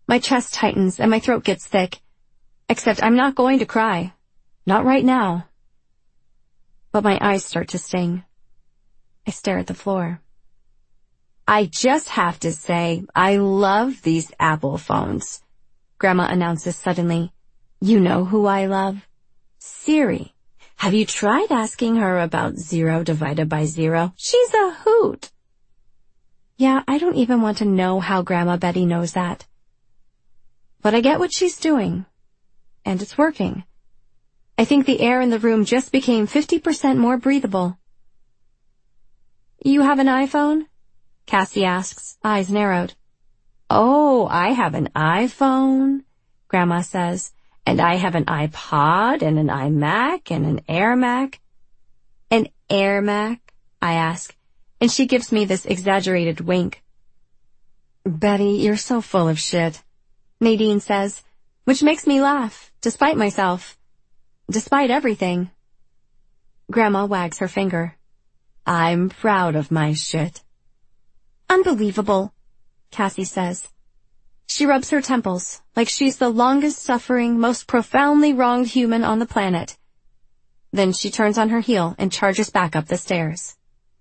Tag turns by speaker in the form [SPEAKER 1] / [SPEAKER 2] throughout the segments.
[SPEAKER 1] My chest tightens and my throat gets thick. Except I'm not going to cry. Not right now. But my eyes start to sting. I stare at the floor. I just have to say, I love these Apple phones, Grandma announces suddenly. You know who I love? Siri. Have you tried asking her about 0 divided by 0? She's a hoot. Yeah, I don't even want to know how Grandma Betty knows that. But I get what she's doing. And it's working. I think the air in the room just became 50% more breathable. You have an iPhone? Cassie asks, eyes narrowed. Oh, I have an iPhone, Grandma says. And I have an iPod and an iMac and an Air Mac. An Air Mac? I ask. And she gives me this exaggerated wink. Betty, you're so full of shit, Nadine says, which makes me laugh, despite myself. Despite everything. Grandma wags her finger. I'm proud of my shit. Unbelievable, Cassie says. She rubs her temples, like she's the longest-suffering, most profoundly wronged human on the planet. Then she turns on her heel and charges back up the stairs.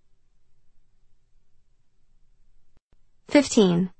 [SPEAKER 1] 15.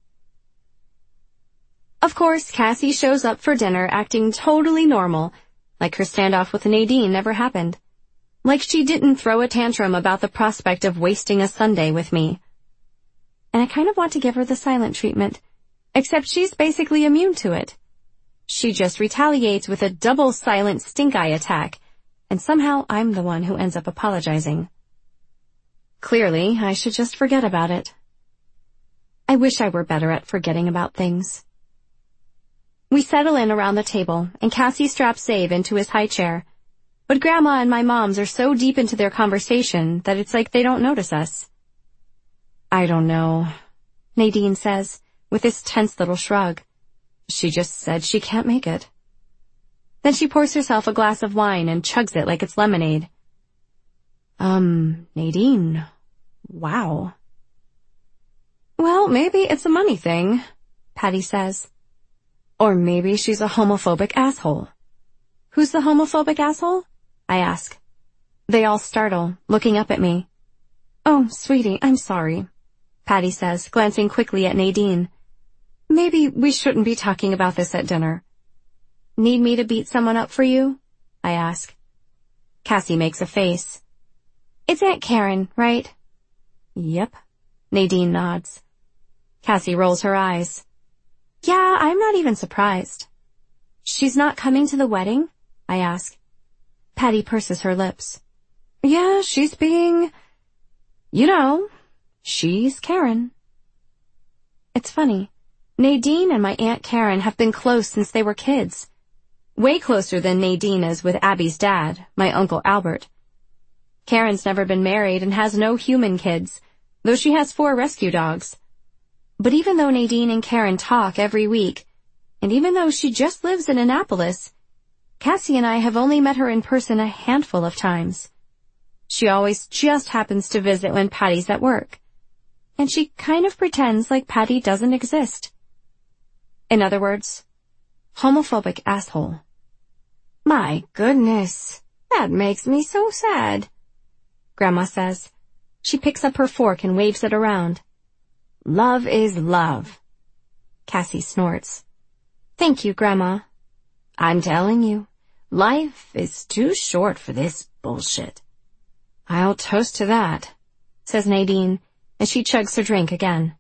[SPEAKER 1] Of course, Cassie shows up for dinner acting totally normal, like her standoff with Nadine never happened. Like she didn't throw a tantrum about the prospect of wasting a Sunday with me. And I kind of want to give her the silent treatment, except she's basically immune to it. She just retaliates with a double silent stink-eye attack, and somehow I'm the one who ends up apologizing. Clearly, I should just forget about it. I wish I were better at forgetting about things. We settle in around the table, and Cassie straps Save into his high chair. But Grandma and my moms are so deep into their conversation that it's like they don't notice us. I don't know, Nadine says, with this tense little shrug. She just said she can't make it. Then she pours herself a glass of wine and chugs it like it's lemonade. Nadine, wow. Well, maybe it's a money thing, Patty says. Or maybe she's a homophobic asshole. Who's the homophobic asshole? I ask. They all startle, looking up at me. Oh, sweetie, I'm sorry, Patty says, glancing quickly at Nadine. Maybe we shouldn't be talking about this at dinner. Need me to beat someone up for you? I ask. Cassie makes a face. It's Aunt Karen, right? Yep. Nadine nods. Cassie rolls her eyes. Yeah, I'm not even surprised. She's not coming to the wedding? I ask. Patty purses her lips. Yeah, she's being, she's Karen. It's funny. Nadine and my Aunt Karen have been close since they were kids. Way closer than Nadine is with Abby's dad, my Uncle Albert. Karen's never been married and has no human kids, though she has 4 rescue dogs. But even though Nadine and Karen talk every week, and even though she just lives in Annapolis, Cassie and I have only met her in person a handful of times. She always just happens to visit when Patty's at work. And she kind of pretends like Patty doesn't exist. In other words, homophobic asshole. My goodness, that makes me so sad, Grandma says. She picks up her fork and waves it around. Love is love. Cassie snorts. Thank you, Grandma. I'm telling you, life is too short for this bullshit. I'll toast to that, says Nadine, as she chugs her drink again.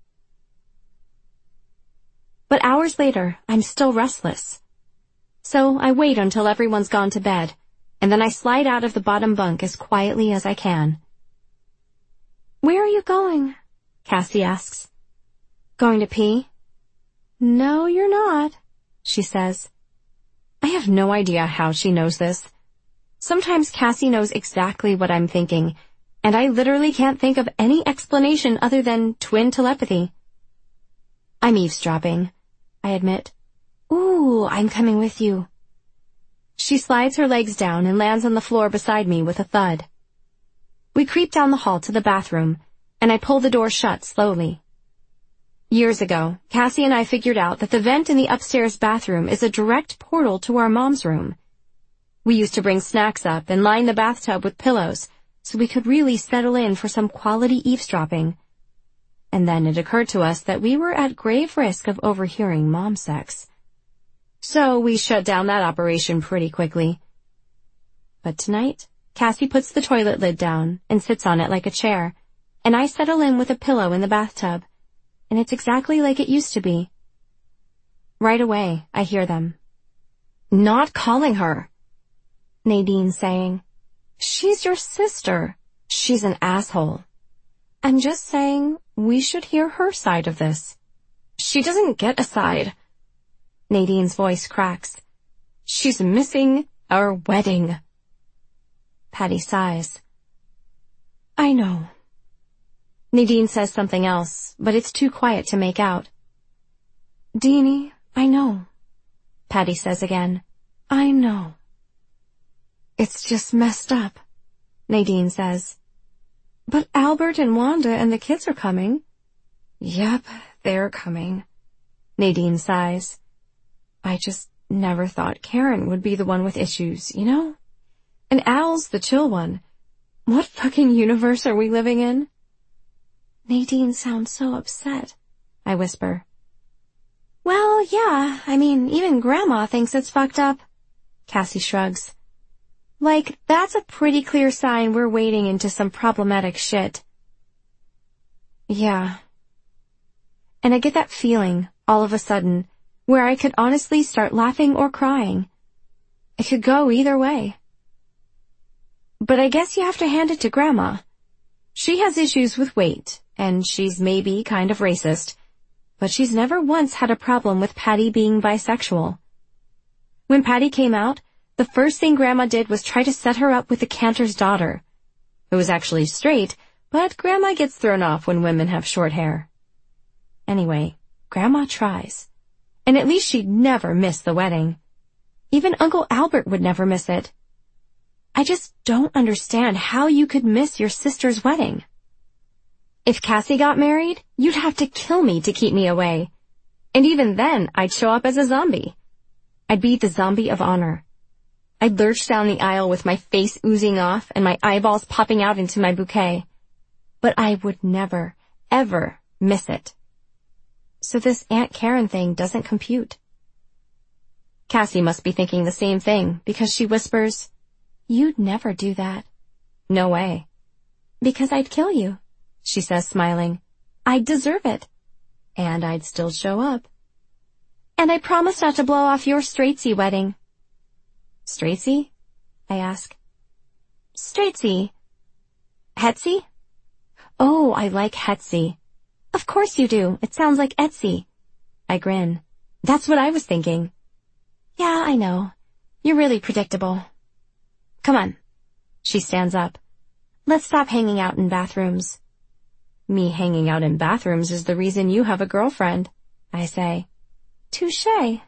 [SPEAKER 1] But hours later, I'm still restless. So I wait until everyone's gone to bed, and then I slide out of the bottom bunk as quietly as I can. Where are you going? Cassie asks. Going to pee? No, you're not, she says. I have no idea how she knows this. Sometimes Cassie knows exactly what I'm thinking, and I literally can't think of any explanation other than twin telepathy. I'm eavesdropping, I admit. Ooh, I'm coming with you. She slides her legs down and lands on the floor beside me with a thud. We creep down the hall to the bathroom, and I pull the door shut slowly. Years ago, Cassie and I figured out that the vent in the upstairs bathroom is a direct portal to our mom's room. We used to bring snacks up and line the bathtub with pillows so we could really settle in for some quality eavesdropping. And then it occurred to us that we were at grave risk of overhearing mom sex. So we shut down that operation pretty quickly. But tonight, Cassie puts the toilet lid down and sits on it like a chair, and I settle in with a pillow in the bathtub, and it's exactly like it used to be. Right away, I hear them. "Not calling her," Nadine saying. "She's your sister. She's an asshole." I'm just saying we should hear her side of this. "She doesn't get a side." Nadine's voice cracks. "She's missing our wedding." Patty sighs. "I know." Nadine says something else, but it's too quiet to make out. "Deanie, I know." Patty says again. "I know." "It's just messed up," Nadine says. "But Albert and Wanda and the kids are coming." "Yep, they're coming." Nadine sighs. "I just never thought Karen would be the one with issues, you know? And Al's the chill one. What fucking universe are we living in?" "Nadine sounds so upset," I whisper. "Well, yeah, I mean, even Grandma thinks it's fucked up." Cassie shrugs. "Like, that's a pretty clear sign we're wading into some problematic shit." "Yeah." And I get that feeling, all of a sudden, where I could honestly start laughing or crying. It could go either way. But I guess you have to hand it to Grandma. She has issues with weight, and she's maybe kind of racist, but she's never once had a problem with Patty being bisexual. When Patty came out, the first thing Grandma did was try to set her up with the Cantor's daughter, who was actually straight, but Grandma gets thrown off when women have short hair. Anyway, Grandma tries, and at least she'd never miss the wedding. Even Uncle Albert would never miss it. I just don't understand how you could miss your sister's wedding. If Cassie got married, you'd have to kill me to keep me away. And even then, I'd show up as a zombie. I'd be the zombie of honor. I'd lurch down the aisle with my face oozing off and my eyeballs popping out into my bouquet. But I would never, ever miss it. So this Aunt Karen thing doesn't compute. Cassie must be thinking the same thing because she whispers, "You'd never do that." "No way." "Because I'd kill you," she says, smiling. "I'd deserve it. And I'd still show up. And I promise not to blow off your Straightsy wedding." "Straightsy?" I ask. "Straightsy." "Hetsy?" "Oh, I like Hetsy." "Of course you do. It sounds like Etsy." I grin. "That's what I was thinking." "Yeah, I know. You're really predictable." "Come on." She stands up. "Let's stop hanging out in bathrooms." "Me hanging out in bathrooms is the reason you have a girlfriend," I say. "Touché."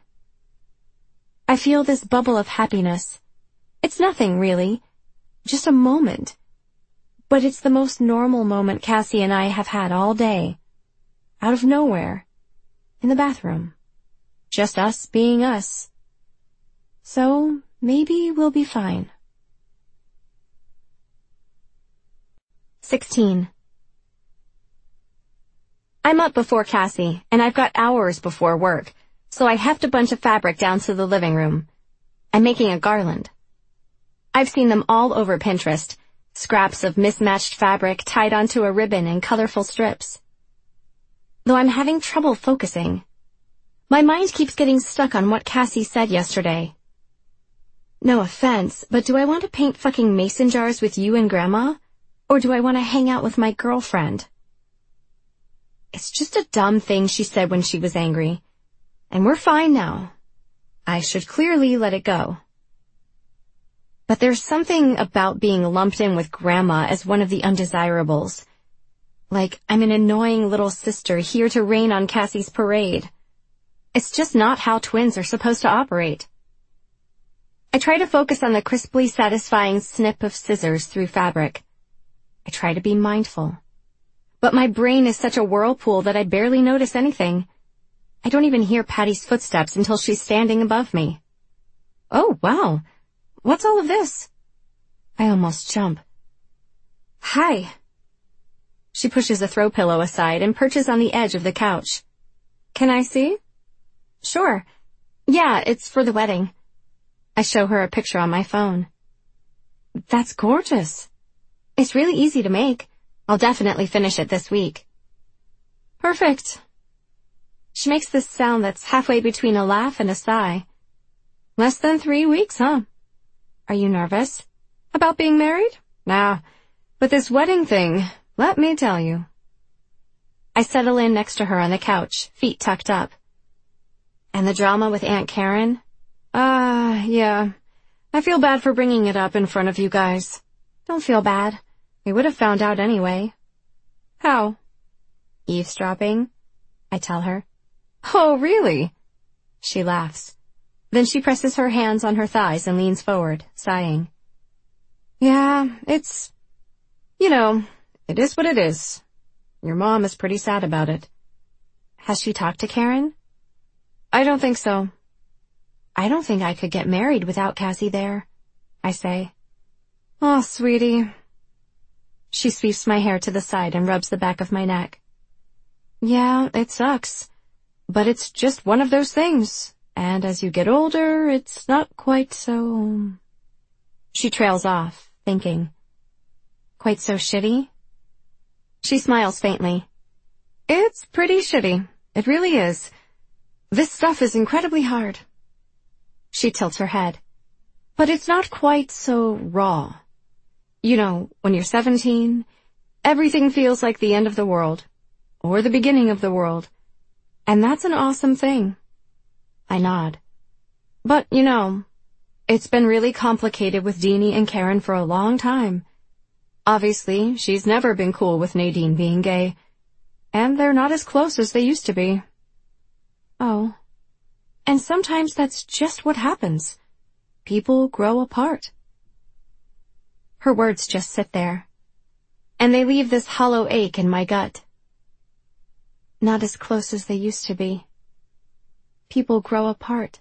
[SPEAKER 1] I feel this bubble of happiness. It's nothing, really. Just a moment. But it's the most normal moment Cassie and I have had all day. Out of nowhere. In the bathroom. Just us being us. So, maybe we'll be fine. 16. I'm up before Cassie, and I've got hours before work, so I heft a bunch of fabric down to the living room. I'm making a garland. I've seen them all over Pinterest, scraps of mismatched fabric tied onto a ribbon in colorful strips. Though I'm having trouble focusing. My mind keeps getting stuck on what Cassie said yesterday. No offense, but do I want to paint fucking mason jars with you and Grandma? Or do I want to hang out with my girlfriend? It's just a dumb thing she said when she was angry. And we're fine now. I should clearly let it go. But there's something about being lumped in with Grandma as one of the undesirables. Like I'm an annoying little sister here to rain on Cassie's parade. It's just not how twins are supposed to operate. I try to focus on the crisply satisfying snip of scissors through fabric. I try to be mindful. but my brain is such a whirlpool that I barely notice anything. I don't even hear Patty's footsteps until she's standing above me. Oh, wow. What's all of this? I almost jump. Hi. She pushes a throw pillow aside and perches on the edge of the couch. Can I see? Sure. Yeah, it's for the wedding. I show her a picture on my phone. That's gorgeous. It's really easy to make. I'll definitely finish it this week. Perfect. She makes this sound that's halfway between a laugh and a sigh. Less than 3 weeks, huh? Are you nervous? About being married? Nah, but this wedding thing, let me tell you. I settle in next to her on the couch, feet tucked up. And the drama with Aunt Karen? Yeah. I feel bad for bringing it up in front of you guys. Don't feel bad. We would have found out anyway. How? Eavesdropping, I tell her. Oh, really? She laughs. Then she presses her hands on her thighs and leans forward, sighing. Yeah, it is what it is. Your mom is pretty sad about it. Has she talked to Karen? I don't think so. I don't think I could get married without Cassie there, I say. Oh, sweetie. She sweeps my hair to the side and rubs the back of my neck. Yeah, it sucks. But it's just one of those things. And as you get older, it's not quite so... She trails off, thinking. Quite so shitty? She smiles faintly. It's pretty shitty. It really is. This stuff is incredibly hard. She tilts her head. But it's not quite so raw. You know, when you're 17, everything feels like the end of the world. Or the beginning of the world. And that's an awesome thing. I nod. But, it's been really complicated with Deanie and Karen for a long time. Obviously, she's never been cool with Nadine being gay. And they're not as close as they used to be. Oh. And sometimes that's just what happens. People grow apart. Her words just sit there. And they leave this hollow ache in my gut. Not as close as they used to be. People grow apart.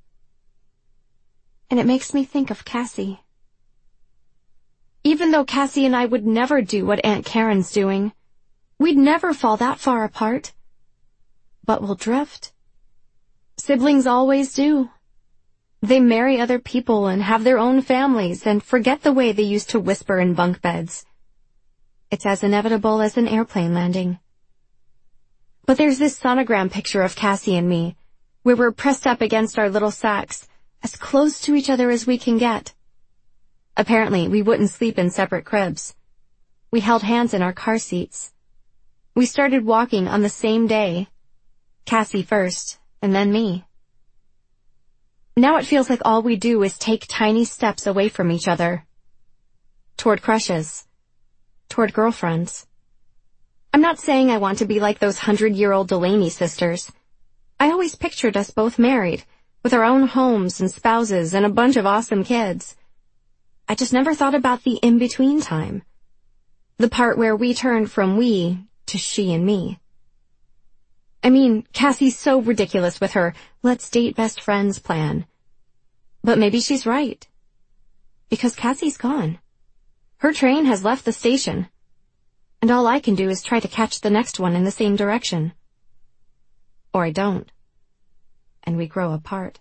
[SPEAKER 1] And it makes me think of Cassie. Even though Cassie and I would never do what Aunt Karen's doing, we'd never fall that far apart. But we'll drift. Siblings always do. They marry other people and have their own families and forget the way they used to whisper in bunk beds. It's as inevitable as an airplane landing. But there's this sonogram picture of Cassie and me, where we're pressed up against our little sacks, as close to each other as we can get. Apparently, we wouldn't sleep in separate cribs. We held hands in our car seats. We started walking on the same day. Cassie first, and then me. Now it feels like all we do is take tiny steps away from each other. Toward crushes. Toward girlfriends. I'm not saying I want to be like those 100-year-old Delaney sisters. I always pictured us both married, with our own homes and spouses and a bunch of awesome kids. I just never thought about the in-between time. The part where we turned from we to she and me. I mean, Cassie's so ridiculous with her let's date best friends plan. But maybe she's right. Because Cassie's gone. Her train has left the station. And all I can do is try to catch the next one in the same direction. Or I don't. And we grow apart.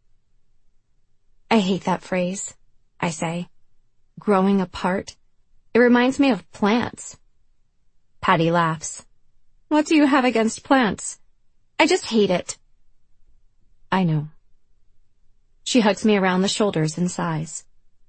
[SPEAKER 1] I hate that phrase, I say. Growing apart. It reminds me of plants. Patty laughs. What do you have against plants? I just hate it. I know. She hugs me around the shoulders and sighs.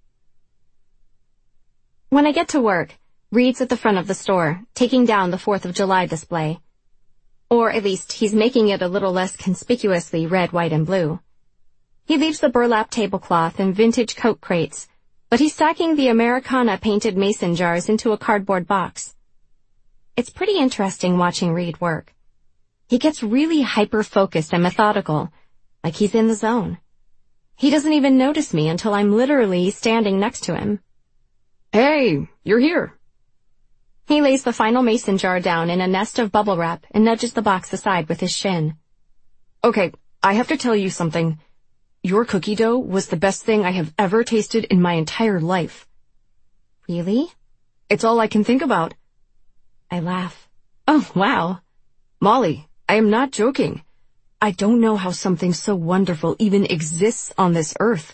[SPEAKER 1] When I get to work, Reed's at the front of the store, taking down the 4th of July display. Or at least he's making it a little less conspicuously red, white, and blue. He leaves the burlap tablecloth and vintage Coke crates, but he's stacking the Americana painted mason jars into a cardboard box. It's pretty interesting watching Reed work. He gets really hyper-focused and methodical, like he's in the zone. He doesn't even notice me until I'm literally standing next to him. Hey, you're here. He lays the final mason jar down in a nest of bubble wrap and nudges the box aside with his shin.
[SPEAKER 2] Okay, I have to tell you something. Your cookie dough was the best thing I have ever tasted in my entire life.
[SPEAKER 1] Really?
[SPEAKER 2] It's all I can think about.
[SPEAKER 1] I laugh.
[SPEAKER 2] Oh, wow. Molly, I am not joking. I don't know how something so wonderful even exists on this earth.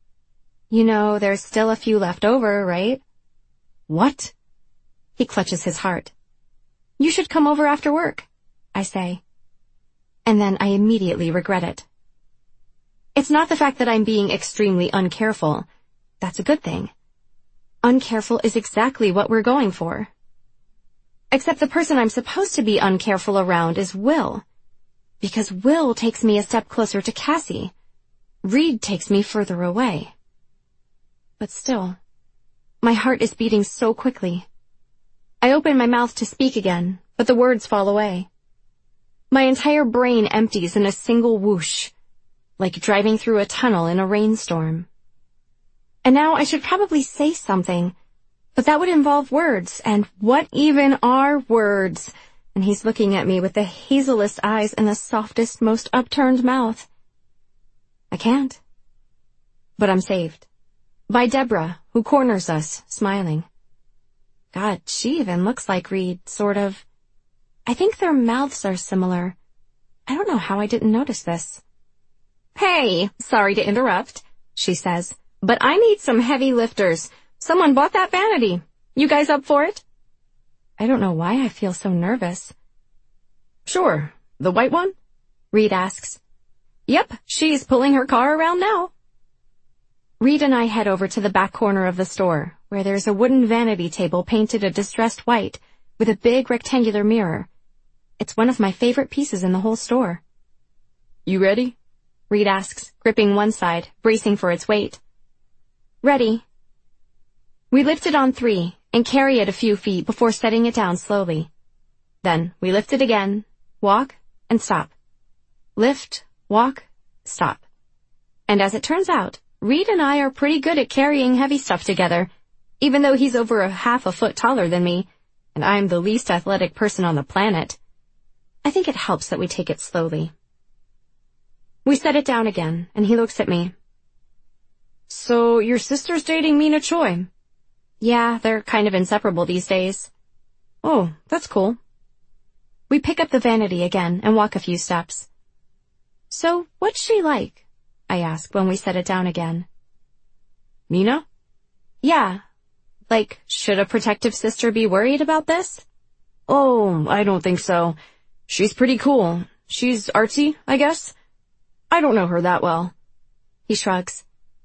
[SPEAKER 1] You know, there's still a few left over, right?
[SPEAKER 2] What?
[SPEAKER 1] He clutches his heart. You should come over after work, I say. And then I immediately regret it. It's not the fact that I'm being extremely uncareful. That's a good thing. Uncareful is exactly what we're going for. Except the person I'm supposed to be uncareful around is Will. Because Will takes me a step closer to Cassie. Reed takes me further away. But still, my heart is beating so quickly. I open my mouth to speak again, but the words fall away. My entire brain empties in a single whoosh, like driving through a tunnel in a rainstorm. And now I should probably say something, but that would involve words, and what even are words? And he's looking at me with the hazelest eyes and the softest, most upturned mouth. I can't. But I'm saved. By Deborah, who corners us, smiling. God, she even looks like Reed, sort of. I think their mouths are similar. I don't know how I didn't notice this. Hey, sorry to interrupt, she says, but I need some heavy lifters. Someone bought that vanity. You guys up for it? I don't know why I feel so nervous.
[SPEAKER 2] Sure. The white one?
[SPEAKER 1] Reed asks. Yep, she's pulling her car around now. Reed and I head over to the back corner of the store, where there's a wooden vanity table painted a distressed white with a big rectangular mirror. It's one of my favorite pieces in the whole store.
[SPEAKER 2] You ready?
[SPEAKER 1] Reed asks, gripping one side, bracing for its weight. Ready. We lift it on 3 and carry it a few feet before setting it down slowly. Then we lift it again, walk, and stop. Lift, walk, stop. And as it turns out, Reed and I are pretty good at carrying heavy stuff together, even though he's over half a foot taller than me, and I'm the least athletic person on the planet. I think it helps that we take it slowly. We set it down again, and he looks at me.
[SPEAKER 2] So your sister's dating Mina Choi?
[SPEAKER 1] Yeah, they're kind of inseparable these days.
[SPEAKER 2] Oh, that's cool.
[SPEAKER 1] We pick up the vanity again and walk a few steps. So, what's she like? I ask when we set it down again.
[SPEAKER 2] Mina?
[SPEAKER 1] Yeah. Like, should a protective sister be worried about this?
[SPEAKER 2] Oh, I don't think so. She's pretty cool. She's artsy, I guess. I don't know her that well.
[SPEAKER 1] He shrugs.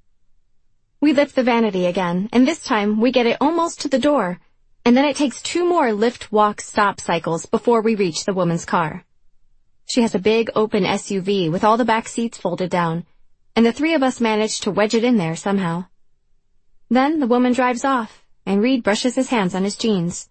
[SPEAKER 1] We lift the vanity again, and this time we get it almost to the door, and then it takes 2 more lift, walk, stop cycles before we reach the woman's car. She has a big open SUV with all the back seats folded down, and the 3 of us manage to wedge it in there somehow. Then the woman drives off, and Reed brushes his hands on his jeans.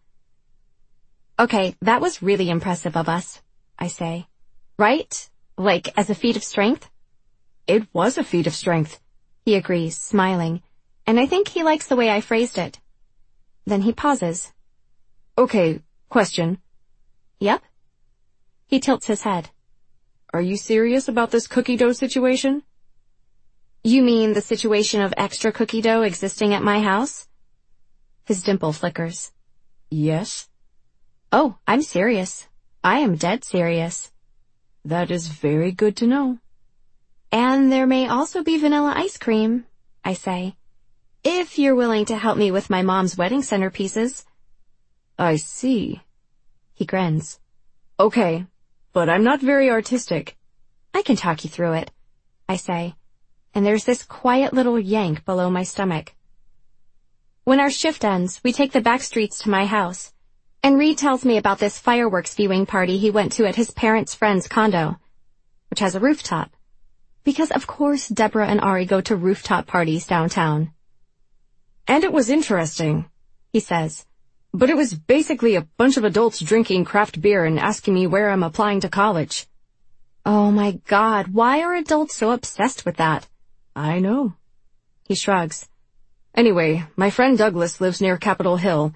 [SPEAKER 1] Okay, that was really impressive of us, I say. Right? Like, as a feat of strength?
[SPEAKER 2] It was a feat of strength,
[SPEAKER 1] he agrees, smiling, and I think he likes the way I phrased it. Then he pauses.
[SPEAKER 2] Okay, question.
[SPEAKER 1] Yep. He tilts his head.
[SPEAKER 2] Are you serious about this cookie dough situation?
[SPEAKER 1] You mean the situation of extra cookie dough existing at my house? His dimple flickers.
[SPEAKER 2] Yes.
[SPEAKER 1] Oh, I'm serious. I am dead serious.
[SPEAKER 2] That is very good to know.
[SPEAKER 1] And there may also be vanilla ice cream, I say, if you're willing to help me with my mom's wedding centerpieces.
[SPEAKER 2] I see.
[SPEAKER 1] He grins.
[SPEAKER 2] Okay, but I'm not very artistic.
[SPEAKER 1] I can talk you through it, I say, and there's this quiet little yank below my stomach. When our shift ends, we take the back streets to my house, and Reed tells me about this fireworks viewing party he went to at his parents' friend's condo, which has a rooftop. Because of course Deborah and Ari go to rooftop parties downtown.
[SPEAKER 2] And it was interesting, he says, but it was basically a bunch of adults drinking craft beer and asking me where I'm applying to college.
[SPEAKER 1] Oh my God, why are adults so obsessed with that?
[SPEAKER 2] I know.
[SPEAKER 1] He shrugs.
[SPEAKER 2] Anyway, my friend Douglas lives near Capitol Hill,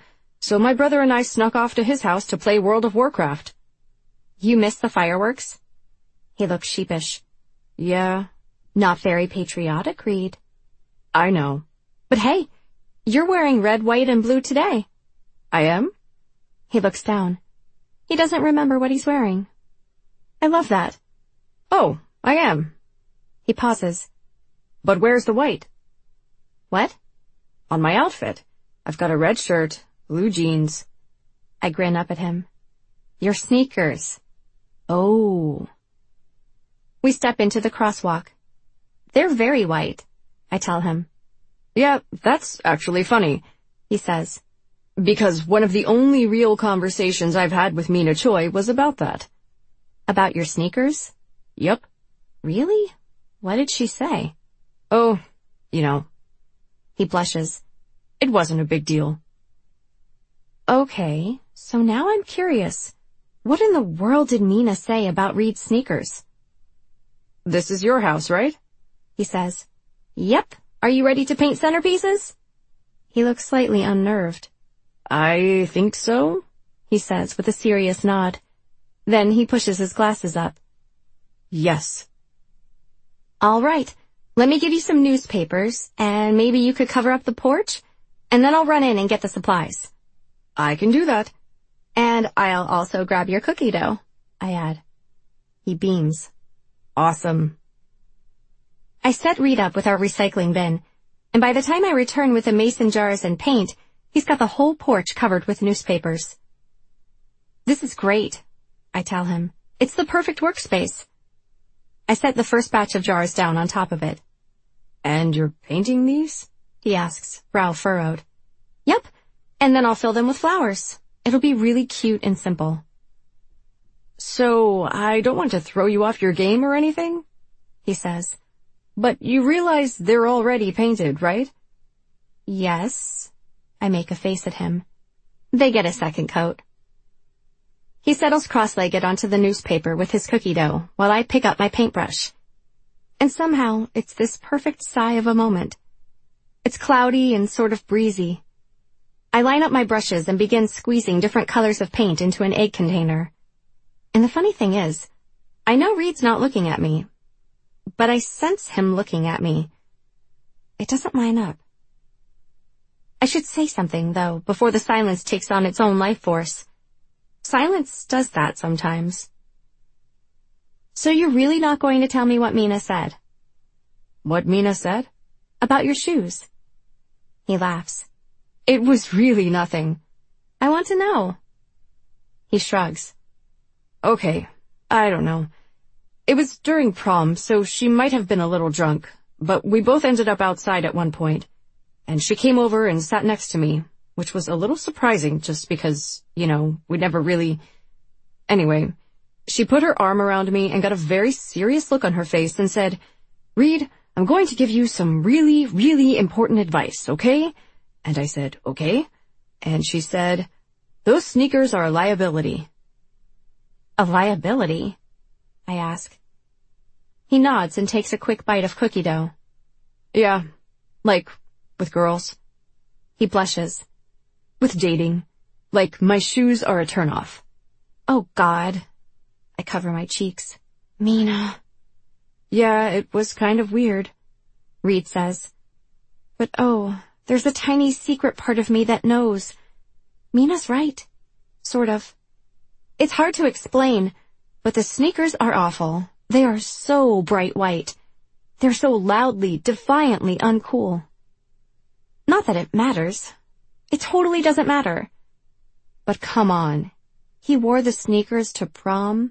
[SPEAKER 2] So my brother and I snuck off to his house to play World of Warcraft.
[SPEAKER 1] You missed the fireworks? He looks sheepish.
[SPEAKER 2] Yeah.
[SPEAKER 1] Not very patriotic, Reed.
[SPEAKER 2] I know.
[SPEAKER 1] But hey, you're wearing red, white, and blue today.
[SPEAKER 2] I am?
[SPEAKER 1] He looks down. He doesn't remember what he's wearing. I love that.
[SPEAKER 2] Oh, I am.
[SPEAKER 1] He pauses.
[SPEAKER 2] But where's the white?
[SPEAKER 1] What?
[SPEAKER 2] On my outfit. I've got a red shirt, blue jeans.
[SPEAKER 1] I grin up at him. Your sneakers. Oh. We step into the crosswalk. They're very white, I tell him.
[SPEAKER 2] Yeah, that's actually funny,
[SPEAKER 1] he says.
[SPEAKER 2] Because one of the only real conversations I've had with Mina Choi was about that.
[SPEAKER 1] About your sneakers?
[SPEAKER 2] Yep.
[SPEAKER 1] Really? What did she say?
[SPEAKER 2] Oh, you know.
[SPEAKER 1] He blushes.
[SPEAKER 2] It wasn't a big deal.
[SPEAKER 1] Okay, so now I'm curious. What in the world did Mina say about Reed's sneakers?
[SPEAKER 2] This is your house, right?
[SPEAKER 1] He says. Yep. Are you ready to paint centerpieces? He looks slightly unnerved.
[SPEAKER 2] I think so,
[SPEAKER 1] he says with a serious nod. Then he pushes his glasses up.
[SPEAKER 2] Yes.
[SPEAKER 1] All right. Let me give you some newspapers, and maybe you could cover up the porch, and then I'll run in and get the supplies.
[SPEAKER 2] I can do that.
[SPEAKER 1] And I'll also grab your cookie dough, I add. He beams.
[SPEAKER 2] Awesome.
[SPEAKER 1] I set Reed up with our recycling bin, and by the time I return with the mason jars and paint, he's got the whole porch covered with newspapers. This is great, I tell him. It's the perfect workspace. I set the first batch of jars down on top of it.
[SPEAKER 2] And you're painting these?
[SPEAKER 1] He asks, brow furrowed. Yep, and then I'll fill them with flowers. It'll be really cute and simple.
[SPEAKER 2] So, I don't want to throw you off your game or anything,
[SPEAKER 1] he says.
[SPEAKER 2] But you realize they're already painted, right?
[SPEAKER 1] Yes. I make a face at him. They get a second coat. He settles cross-legged onto the newspaper with his cookie dough while I pick up my paintbrush. And somehow, it's this perfect sigh of a moment. It's cloudy and sort of breezy. I line up my brushes and begin squeezing different colors of paint into an egg container. And the funny thing is, I know Reed's not looking at me, but I sense him looking at me. It doesn't line up. I should say something, though, before the silence takes on its own life force. Silence does that sometimes. So you're really not going to tell me what Mina said?
[SPEAKER 2] What Mina said?
[SPEAKER 1] About your shoes. He laughs.
[SPEAKER 2] It was really nothing.
[SPEAKER 1] I want to know. He shrugs.
[SPEAKER 2] Okay, I don't know. It was during prom, so she might have been a little drunk, but we both ended up outside at one point, and she came over and sat next to me, which was a little surprising just because, we never really... Anyway, she put her arm around me and got a very serious look on her face and said, Reed, I'm going to give you some really, really important advice, okay? And I said, okay. And she said, those sneakers are a liability.
[SPEAKER 1] A liability? I ask. He nods and takes a quick bite of cookie dough.
[SPEAKER 2] Yeah, like, with girls.
[SPEAKER 1] He blushes.
[SPEAKER 2] With dating. Like, my shoes are a turnoff.
[SPEAKER 1] Oh, God. I cover my cheeks. Mina.
[SPEAKER 2] Yeah, it was kind of weird,
[SPEAKER 1] Reed says. But oh, there's a tiny secret part of me that knows. Mina's right. Sort of. It's hard to explain, but the sneakers are awful. They are so bright white. They're so loudly, defiantly uncool. Not that it matters. It totally doesn't matter. But come on. He wore the sneakers to prom.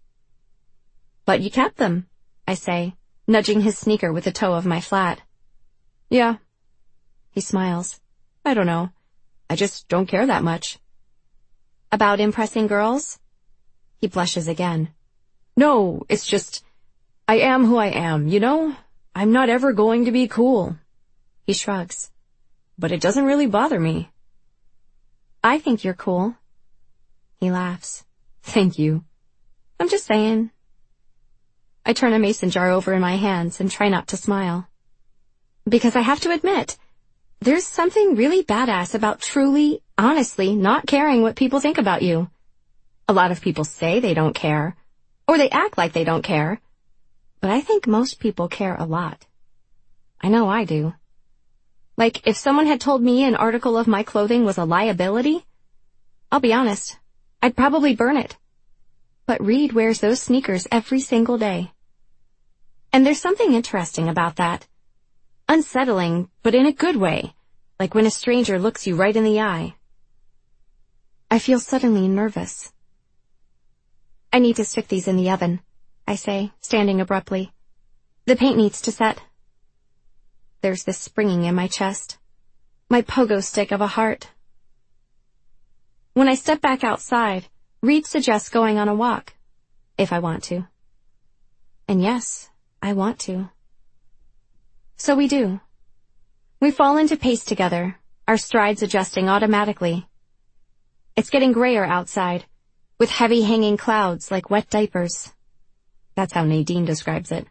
[SPEAKER 1] But you kept them, I say, nudging his sneaker with the toe of my flat.
[SPEAKER 2] Yeah.
[SPEAKER 1] He smiles.
[SPEAKER 2] I don't know. I just don't care that much.
[SPEAKER 1] About impressing girls? He blushes again.
[SPEAKER 2] No, it's just, I am who I am, I'm not ever going to be cool.
[SPEAKER 1] He shrugs.
[SPEAKER 2] But it doesn't really bother me.
[SPEAKER 1] I think you're cool. He laughs.
[SPEAKER 2] Thank you.
[SPEAKER 1] I'm just saying. I turn a mason jar over in my hands and try not to smile. Because I have to admit, there's something really badass about truly, honestly not caring what people think about you. A lot of people say they don't care, or they act like they don't care, but I think most people care a lot. I know I do. Like, if someone had told me an article of my clothing was a liability, I'll be honest, I'd probably burn it. But Reed wears those sneakers every single day. And there's something interesting about that. Unsettling, but in a good way, like when a stranger looks you right in the eye. I feel suddenly nervous. I need to stick these in the oven, I say, standing abruptly. The paint needs to set. There's this springing in my chest. My pogo stick of a heart. When I step back outside, Reed suggests going on a walk, if I want to. And yes, I want to. So we do. We fall into pace together, our strides adjusting automatically. It's getting grayer outside, with heavy hanging clouds like wet diapers. That's how Nadine describes it.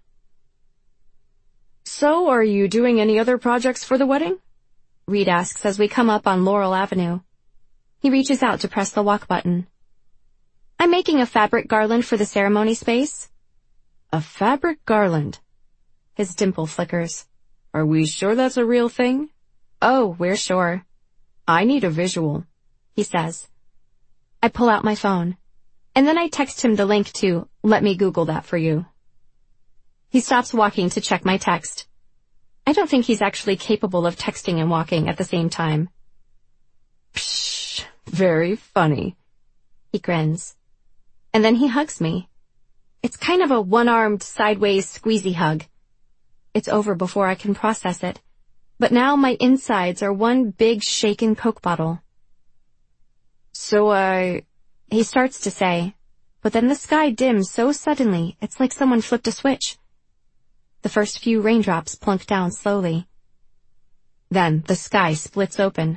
[SPEAKER 2] So, are you doing any other projects for the wedding?
[SPEAKER 1] Reed asks as we come up on Laurel Avenue. He reaches out to press the walk button. I'm making a fabric garland for the ceremony space.
[SPEAKER 2] A fabric garland?
[SPEAKER 1] His dimple flickers.
[SPEAKER 2] Are we sure that's a real thing?
[SPEAKER 1] Oh, we're sure.
[SPEAKER 2] I need a visual,
[SPEAKER 1] he says. I pull out my phone, and then I text him the link to Let Me Google That For You. He stops walking to check my text. I don't think he's actually capable of texting and walking at the same time.
[SPEAKER 2] Psh, very funny.
[SPEAKER 1] He grins. And then he hugs me. It's kind of a one-armed, sideways, squeezy hug. It's over before I can process it, but now my insides are one big shaken Coke bottle. He starts to say, but then the sky dims so suddenly, it's like someone flipped a switch. The first few raindrops plunk down slowly. Then the sky splits open.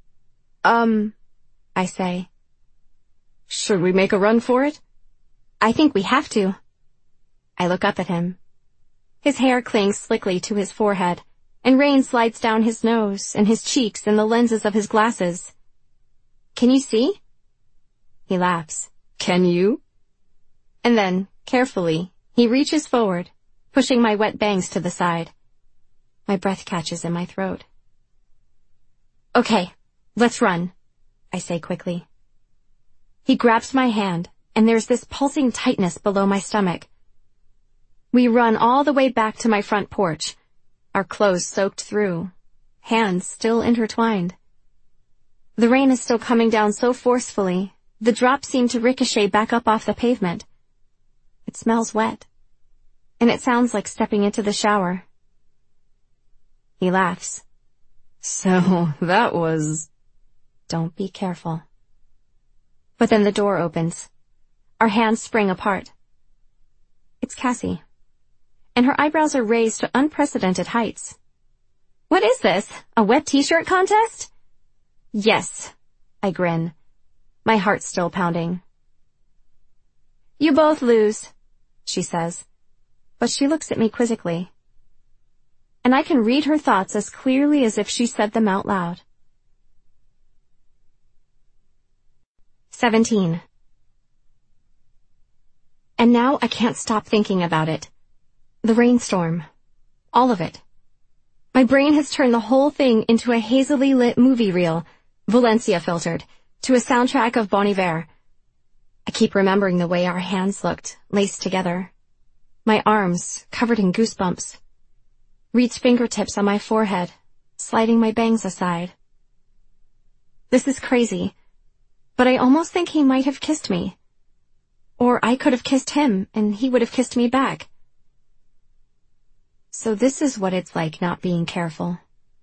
[SPEAKER 1] I say.
[SPEAKER 2] Should we make a run for it?
[SPEAKER 1] I think we have to. I look up at him. His hair clings slickly to his forehead, and rain slides down his nose and his cheeks and the lenses of his glasses. Can you see? He laughs.
[SPEAKER 2] Can you?
[SPEAKER 1] And then, carefully, he reaches forward, pushing my wet bangs to the side. My breath catches in my throat. Okay, let's run, I say quickly. He grabs my hand, and there's this pulsing tightness below my stomach. We run all the way back to my front porch, our clothes soaked through, hands still intertwined. The rain is still coming down so forcefully, the drops seem to ricochet back up off the pavement. It smells wet, and it sounds like stepping into the shower. He laughs.
[SPEAKER 2] So, that was...
[SPEAKER 1] Don't be careful. But then the door opens. Our hands spring apart. It's Cassie, and her eyebrows are raised to unprecedented heights. What is this? A wet t-shirt contest? Yes, I grin, my heart still pounding. You both lose, she says, but she looks at me quizzically. And I can read her thoughts as clearly as if she said them out loud. 17. And now I can't stop thinking about it. The rainstorm. All of it. My brain has turned the whole thing into a hazily lit movie reel, Valencia filtered, to a soundtrack of Bon Iver. I keep remembering the way our hands looked, laced together. My arms, covered in goosebumps. Reed's fingertips on my forehead, sliding my bangs aside. This is crazy, but I almost think he might have kissed me. Or I could have kissed him, and he would have kissed me back. So this is what it's like not being careful.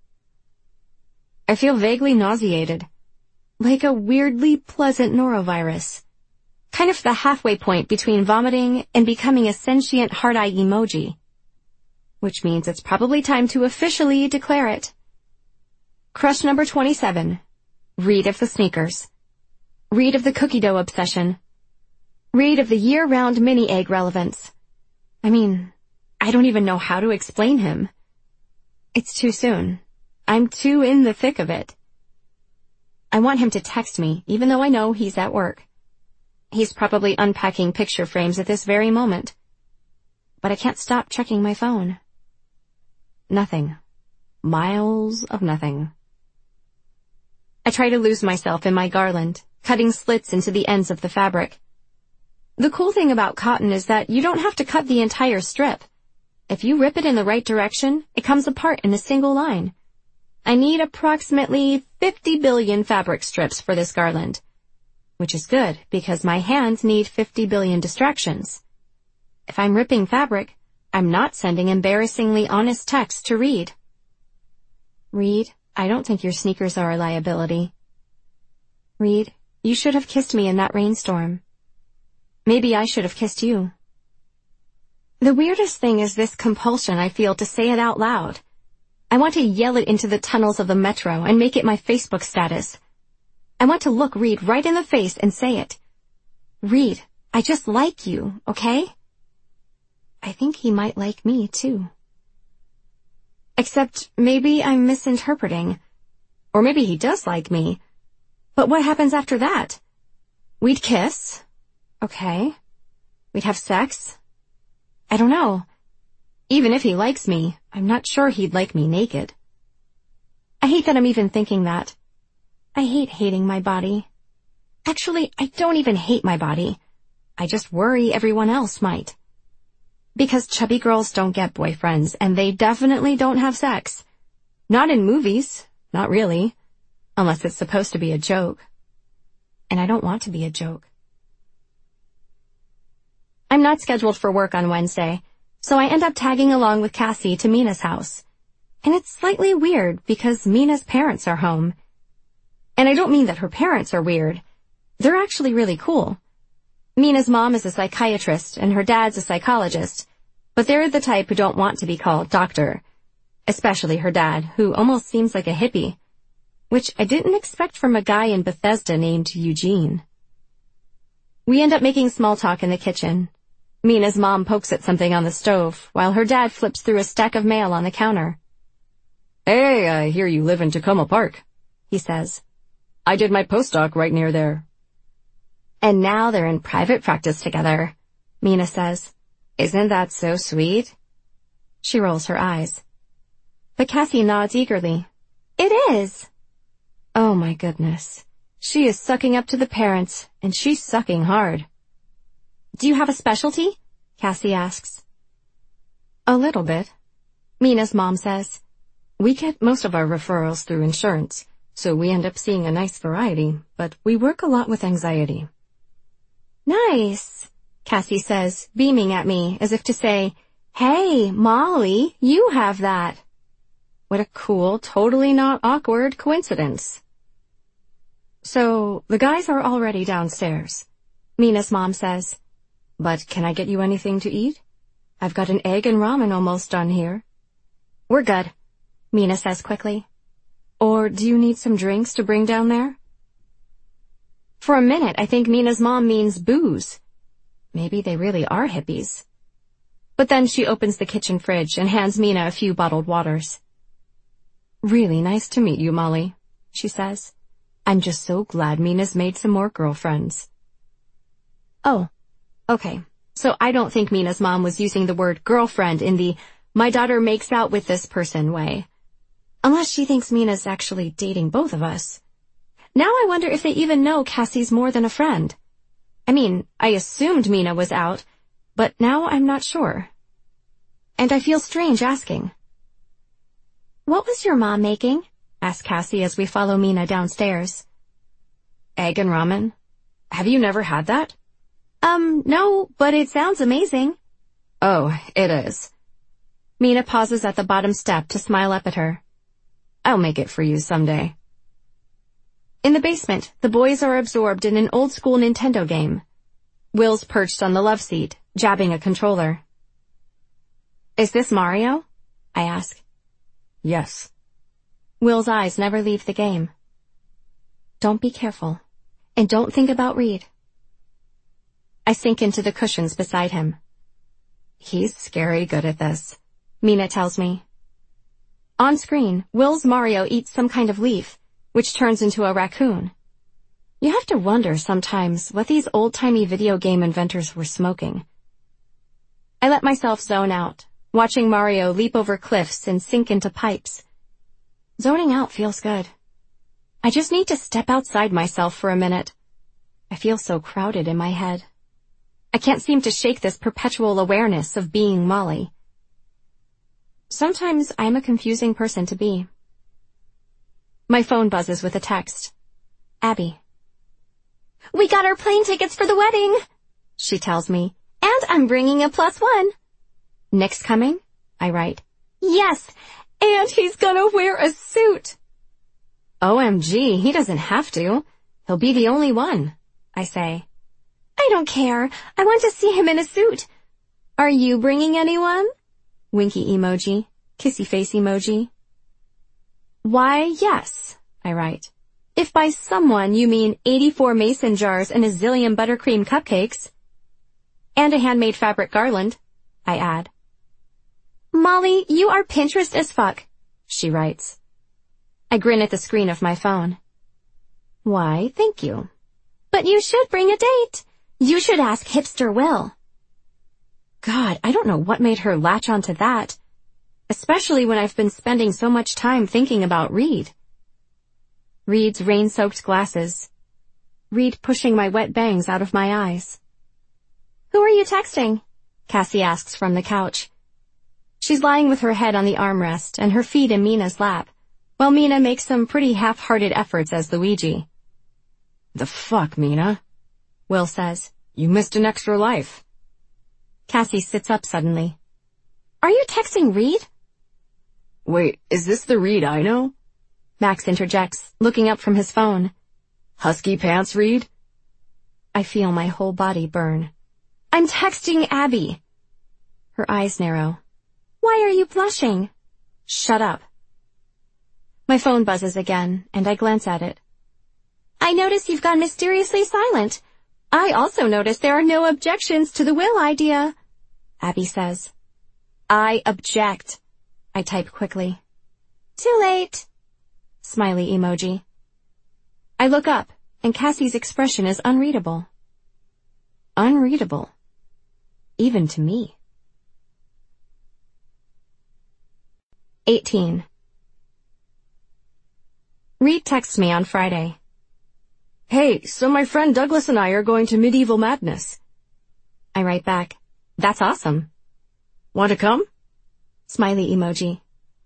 [SPEAKER 1] I feel vaguely nauseated, like a weirdly pleasant norovirus. Kind of the halfway point between vomiting and becoming a sentient heart-eye emoji. Which means it's probably time to officially declare it. Crush number 27. Reed of the sneakers. Reed of the cookie dough obsession. Reed of the year-round mini-egg relevance. I mean, I don't even know how to explain him. It's too soon. I'm too in the thick of it. I want him to text me, even though I know he's at work. He's probably unpacking picture frames at this very moment. But I can't stop checking my phone. Nothing. Miles of nothing. I try to lose myself in my garland, cutting slits into the ends of the fabric. The cool thing about cotton is that you don't have to cut the entire strip. If you rip it in the right direction, it comes apart in a single line. I need approximately 50 billion fabric strips for this garland, which is good because my hands need 50 billion distractions. If I'm ripping fabric, I'm not sending embarrassingly honest text to Reed. Reed, I don't think your sneakers are a liability. Reed, you should have kissed me in that rainstorm. Maybe I should have kissed you. The weirdest thing is this compulsion I feel to say it out loud. I want to yell it into the tunnels of the metro and make it my Facebook status. I want to look Reed right in the face and say it. Reed, I just like you, okay? I think he might like me, too. Except maybe I'm misinterpreting. Or maybe he does like me. But what happens after that? We'd kiss. Okay. We'd have sex. I don't know. Even if he likes me, I'm not sure he'd like me naked. I hate that I'm even thinking that. I hate hating my body. Actually, I don't even hate my body. I just worry everyone else might. Because chubby girls don't get boyfriends, and they definitely don't have sex. Not in movies. Not really. Unless it's supposed to be a joke. And I don't want to be a joke. I'm not scheduled for work on Wednesday, so I end up tagging along with Cassie to Mina's house. And it's slightly weird because Mina's parents are home. And I don't mean that her parents are weird. They're actually really cool. Mina's mom is a psychiatrist and her dad's a psychologist, but they're the type who don't want to be called doctor. Especially her dad, who almost seems like a hippie, which I didn't expect from a guy in Bethesda named Eugene. We end up making small talk in the kitchen. Mina's mom pokes at something on the stove, while her dad flips through a stack of mail on the counter.
[SPEAKER 2] Hey, I hear you live in Tacoma Park, he says. I did my postdoc right near there.
[SPEAKER 1] And now they're in private practice together, Mina says. Isn't that so sweet? She rolls her eyes. But Cassie nods eagerly. It is. Oh my goodness. She is sucking up to the parents, and she's sucking hard. Do you have a specialty? Cassie asks. A little bit, Mina's mom says. We get most of our referrals through insurance, so we end up seeing a nice variety, but we work a lot with anxiety. Nice, Cassie says, beaming at me as if to say, hey, Molly, you have that. What a cool, totally not awkward coincidence. So, the guys are already downstairs, Mina's mom says. But can I get you anything to eat? I've got an egg and ramen almost done here. We're good, Mina says quickly. Or do you need some drinks to bring down there? For a minute, I think Mina's mom means booze. Maybe they really are hippies. But then she opens the kitchen fridge and hands Mina a few bottled waters. Really nice to meet you, Molly, she says. I'm just so glad Mina's made some more girlfriends. Oh, okay. So I don't think Mina's mom was using the word girlfriend in the my daughter makes out with this person way. Unless she thinks Mina's actually dating both of us. Now I wonder if they even know Cassie's more than a friend. I mean, I assumed Mina was out, but now I'm not sure. And I feel strange asking. What was your mom making? Asks Cassie as we follow Mina downstairs. Egg and ramen? Have you never had that? No, but it sounds amazing. Oh, it is. Mina pauses at the bottom step to smile up at her. I'll make it for you someday. In the basement, the boys are absorbed in an old-school Nintendo game. Will's perched on the love seat, jabbing a controller. Is this Mario? I ask. Yes. Will's eyes never leave the game. Don't be careful. And don't think about Reed. I sink into the cushions beside him. He's scary good at this, Mina tells me. On screen, Will's Mario eats some kind of leaf, which turns into a raccoon. You have to wonder sometimes what these old-timey video game inventors were smoking. I let myself zone out, watching Mario leap over cliffs and sink into pipes. Zoning out feels good. I just need to step outside myself for a minute. I feel so crowded in my head. I can't seem to shake this perpetual awareness of being Molly. Sometimes I'm a confusing person to be. My phone buzzes with a text. Abby. "We got our plane tickets for the wedding," she tells me, "and I'm bringing a +1. Nick's coming?" I write. "Yes, and he's gonna wear a suit." OMG, he doesn't have to. He'll be the only one, I say. "I don't care. I want to see him in a suit. Are you bringing anyone?" Winky emoji, kissy face emoji. "Why, yes," I write. "If by someone you mean 84 mason jars and a zillion buttercream cupcakes." "And a handmade fabric garland," I add. "Molly, you are Pinterest as fuck," she writes. I grin at the screen of my phone. "Why, thank you." "But you should bring a date. You should ask hipster Will." God, I don't know what made her latch onto that, especially when I've been spending so much time thinking about Reed. Reed's rain-soaked glasses. Reed pushing my wet bangs out of my eyes. "Who are you texting?" Cassie asks from the couch. She's lying with her head on the armrest and her feet in Mina's lap, while Mina makes some pretty half-hearted efforts as Luigi. "The fuck, Mina?" Will says. "You missed an extra life." Cassie sits up suddenly. "Are you texting Reed?" "Wait, is this the Reed I know?" Max interjects, looking up from his phone. "Husky pants Reed?" I feel my whole body burn. "I'm texting Abby." Her eyes narrow. "Why are you blushing?" "Shut up." My phone buzzes again, and I glance at it. "I notice you've gone mysteriously silent. I also notice there are no objections to the Will idea," Abby says. "I object," I type quickly. "Too late." Smiley emoji. I look up, and Cassie's expression is unreadable. Unreadable. Even to me. 18. Reed texts me on Friday. "Hey, so my friend Douglas and I are going to Medieval Madness." I write back, "That's awesome." "Want to come?" Smiley emoji.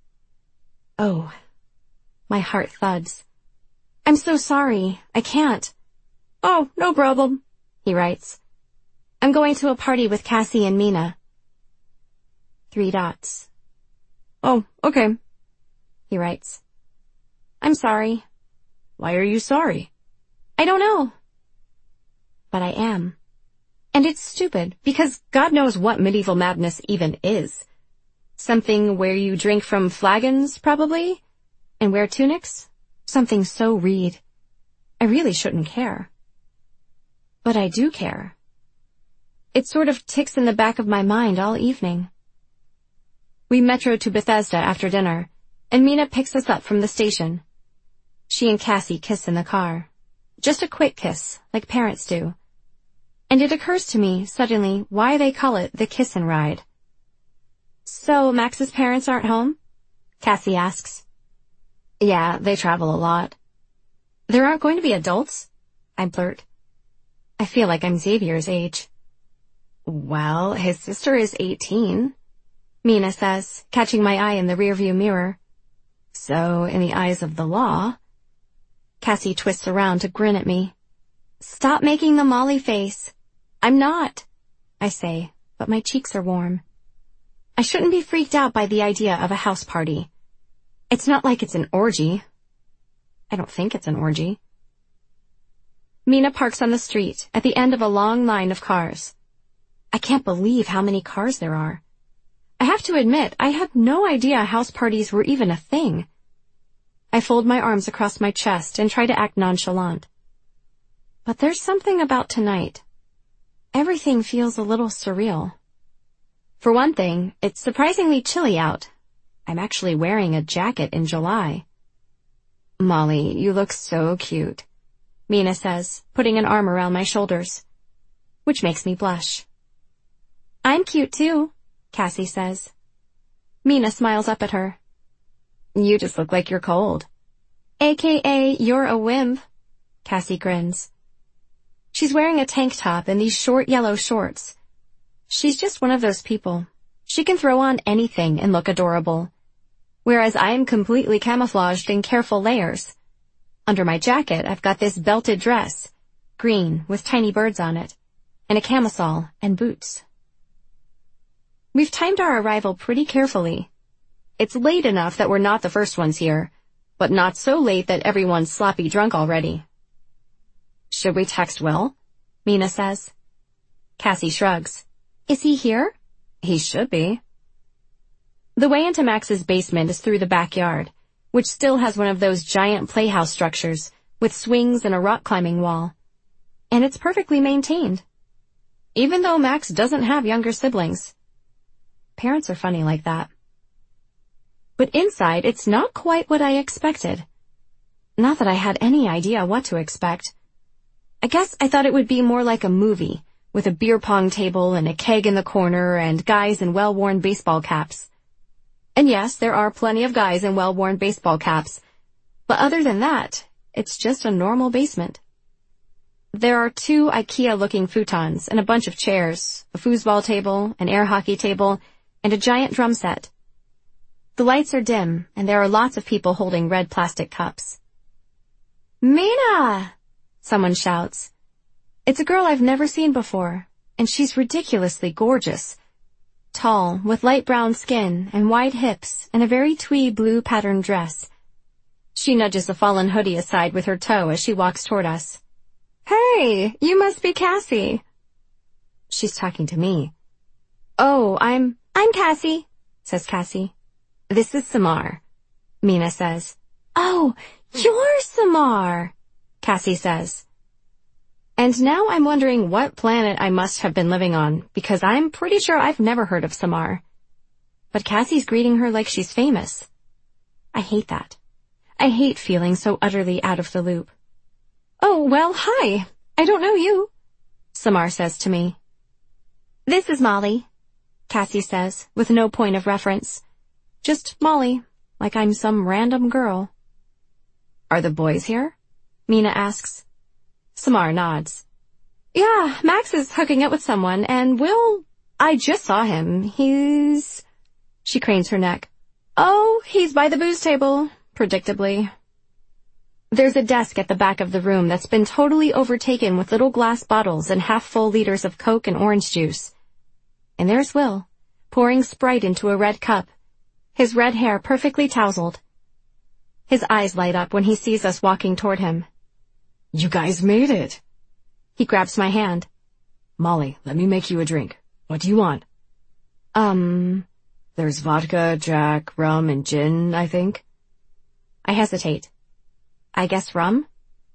[SPEAKER 1] Oh. My heart thuds. "I'm so sorry. I can't." "Oh, no problem," he writes. "I'm going to a party with Cassie and Mina." 3 dots. "Oh, okay," he writes. "I'm sorry." "Why are you sorry?" "I don't know." But I am. And it's stupid, because God knows what Medieval Madness even is. Something where you drink from flagons, probably? And wear tunics? Something so Reed. I really shouldn't care. But I do care. It sort of ticks in the back of my mind all evening. We metro to Bethesda after dinner, and Mina picks us up from the station. She and Cassie kiss in the car. Just a quick kiss, like parents do. And it occurs to me, suddenly, why they call it the kiss and ride. "So, Max's parents aren't home?" Cassie asks. "Yeah, they travel a lot." "There aren't going to be adults?" I blurt. I feel like I'm Xavier's age. "Well, his sister is 18, Mina says, catching my eye in the rearview mirror. "So, in the eyes of the law..." Cassie twists around to grin at me. "Stop making the Molly face." "I'm not," I say, but my cheeks are warm. I shouldn't be freaked out by the idea of a house party. It's not like it's an orgy. I don't think it's an orgy. Mina parks on the street at the end of a long line of cars. I can't believe how many cars there are. I have to admit, I had no idea house parties were even a thing. I fold my arms across my chest and try to act nonchalant. But there's something about tonight. Everything feels a little surreal. For one thing, it's surprisingly chilly out. I'm actually wearing a jacket in July.
[SPEAKER 2] Molly, you look so cute, Mina says, putting an arm around my shoulders, which makes me blush.
[SPEAKER 1] I'm cute too, Cassie says.
[SPEAKER 2] Mina smiles up at her. You just look like you're cold.
[SPEAKER 1] AKA, you're a wimp, Cassie grins. She's wearing a tank top and these short yellow shorts. She's just one of those people. She can throw on anything and look adorable. Whereas I am completely camouflaged in careful layers. Under my jacket, I've got this belted dress, green with tiny birds on it, and a camisole and boots. We've timed our arrival pretty carefully. It's late enough that we're not the first ones here, but not so late that everyone's sloppy drunk already. Should we text Will? Mina says. Cassie shrugs. Is he here?
[SPEAKER 2] He should be.
[SPEAKER 1] The way into Max's basement is through the backyard, which still has one of those giant playhouse structures with swings and a rock climbing wall. And it's perfectly maintained. Even though Max doesn't have younger siblings. Parents are funny like that. But inside, it's not quite what I expected. Not that I had any idea what to expect. I guess I thought it would be more like a movie, with a beer pong table and a keg in the corner and guys in well-worn baseball caps. And yes, there are plenty of guys in well-worn baseball caps. But other than that, it's just a normal basement. There are 2 IKEA-looking futons and a bunch of chairs, a foosball table, an air hockey table, and a giant drum set. The lights are dim, and there are lots of people holding red plastic cups. Mina! Someone shouts. It's a girl I've never seen before, and she's ridiculously gorgeous. Tall, with light brown skin and wide hips and a very twee blue patterned dress. She nudges a fallen hoodie aside with her toe as she walks toward us. Hey, you must be Cassie. She's talking to me. Oh, I'm Cassie, says Cassie. This is Samar, Mina says. Oh, you're Samar, Cassie says. And now I'm wondering what planet I must have been living on, because I'm pretty sure I've never heard of Samar. But Cassie's greeting her like she's famous. I hate that. I hate feeling so utterly out of the loop. Oh, well, hi. I don't know you, Samar says to me. This is Molly, Cassie says, with no point of reference. Just Molly, like I'm some random girl. Are the boys here? Mina asks. Samar nods. Yeah, Max is hooking up with someone, and Will, I just saw him. She cranes her neck. Oh, he's by the booze table, predictably. There's a desk at the back of the room that's been totally overtaken with little glass bottles and half-full liters of Coke and orange juice. And there's Will, pouring Sprite into a red cup, his red hair perfectly tousled. His eyes light up when he sees us walking toward him. You guys made it. He grabs my hand. Molly, let me make you a drink. What do you want? There's vodka, Jack, rum, and gin, I think. I hesitate. I guess rum?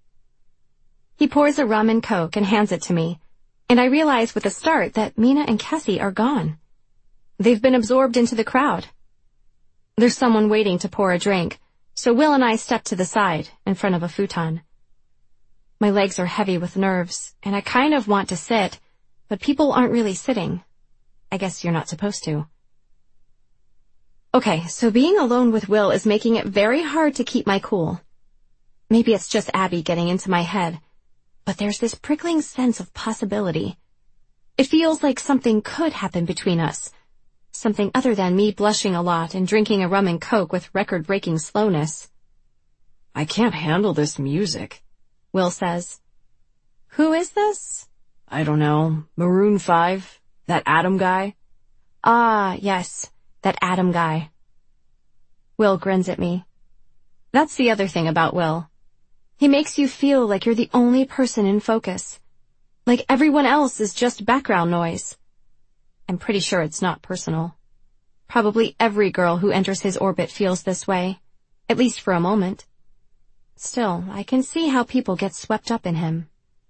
[SPEAKER 1] He pours a rum and Coke and hands it to me, and I realize with a start that Mina and Cassie are gone. They've been absorbed into the crowd. There's someone waiting to pour a drink, so Will and I step to the side, in front of a futon. My legs are heavy with nerves, and I kind of want to sit, but people aren't really sitting. I guess you're not supposed to. Okay, so being alone with Will is making it very hard to keep my cool. Maybe it's just Abby getting into my head, but there's this prickling sense of possibility. It feels like something could happen between us. Something other than me blushing a lot and drinking a rum and Coke with record-breaking slowness. I can't handle this music, Will says. Who is this? I don't know. Maroon 5? That Adam guy? Ah, yes, that Adam guy. Will grins at me. That's the other thing about Will. He makes you feel like you're the only person in focus. Like everyone else is just background noise. I'm pretty sure it's not personal. Probably every girl who enters his orbit feels this way, at least for a moment. Still, I can see how people get swept up in him.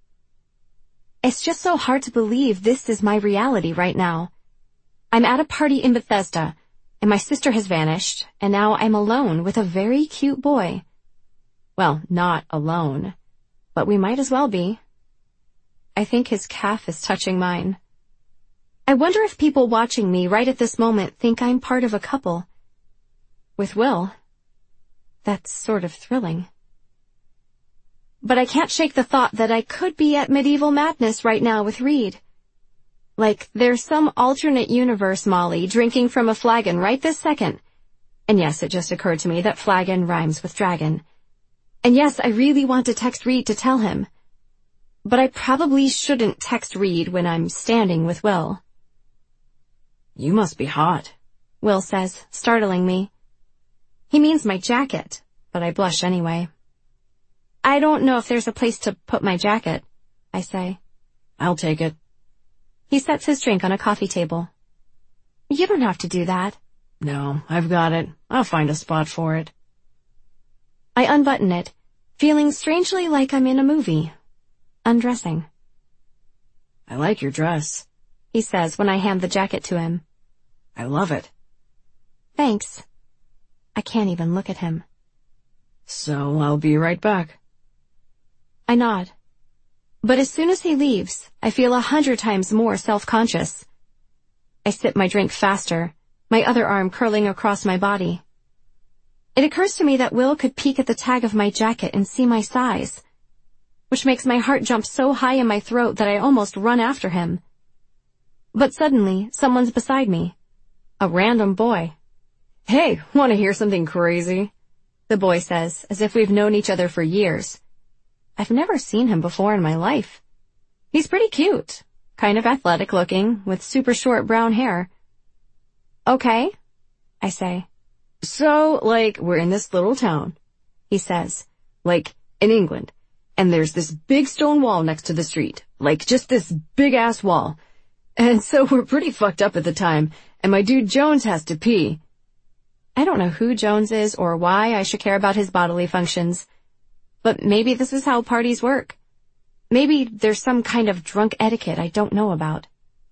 [SPEAKER 1] It's just so hard to believe this is my reality right now. I'm at a party in Bethesda, and my sister has vanished, and now I'm alone with a very cute boy. Well, not alone. But we might as well be. I think his calf is touching mine. I wonder if people watching me right at this moment think I'm part of a couple. With Will, that's sort of thrilling. But I can't shake the thought that I could be at Medieval Madness right now with Reed. Like, there's some alternate universe Molly drinking from a flagon right this second. And yes, it just occurred to me that flagon rhymes with dragon. And yes, I really want to text Reed to tell him. But I probably shouldn't text Reed when I'm standing with Will.
[SPEAKER 2] You must be hot,
[SPEAKER 1] Will says, startling me. He means my jacket, but I blush anyway. I don't know if there's a place to put my jacket, I say.
[SPEAKER 2] I'll take it.
[SPEAKER 1] He sets his drink on a coffee table. You don't have to do that.
[SPEAKER 2] No, I've got it. I'll find a spot for it.
[SPEAKER 1] I unbutton it, feeling strangely like I'm in a movie. Undressing.
[SPEAKER 2] I like your dress,
[SPEAKER 1] he says when I hand the jacket to him.
[SPEAKER 2] I love it.
[SPEAKER 1] Thanks. I can't even look at him.
[SPEAKER 2] So I'll be right back.
[SPEAKER 1] I nod. But as soon as he leaves, I feel 100 times more self-conscious. I sip my drink faster, my other arm curling across my body. It occurs to me that Will could peek at the tag of my jacket and see my size, which makes my heart jump so high in my throat that I almost run after him. But suddenly, someone's beside me. A random boy.
[SPEAKER 2] Hey, want to hear something crazy?
[SPEAKER 1] The boy says, as if we've known each other for years. I've never seen him before in my life. He's pretty cute, kind of athletic looking, with super short brown hair. Okay, I say.
[SPEAKER 2] So, we're in this little town, he says, in England, and there's this big stone wall next to the street, just this big-ass wall. And so we're pretty fucked up at the time, and my dude Jones has to pee.
[SPEAKER 1] I don't know who Jones is or why I should care about his bodily functions. But maybe this is how parties work. Maybe there's some kind of drunk etiquette I don't know about.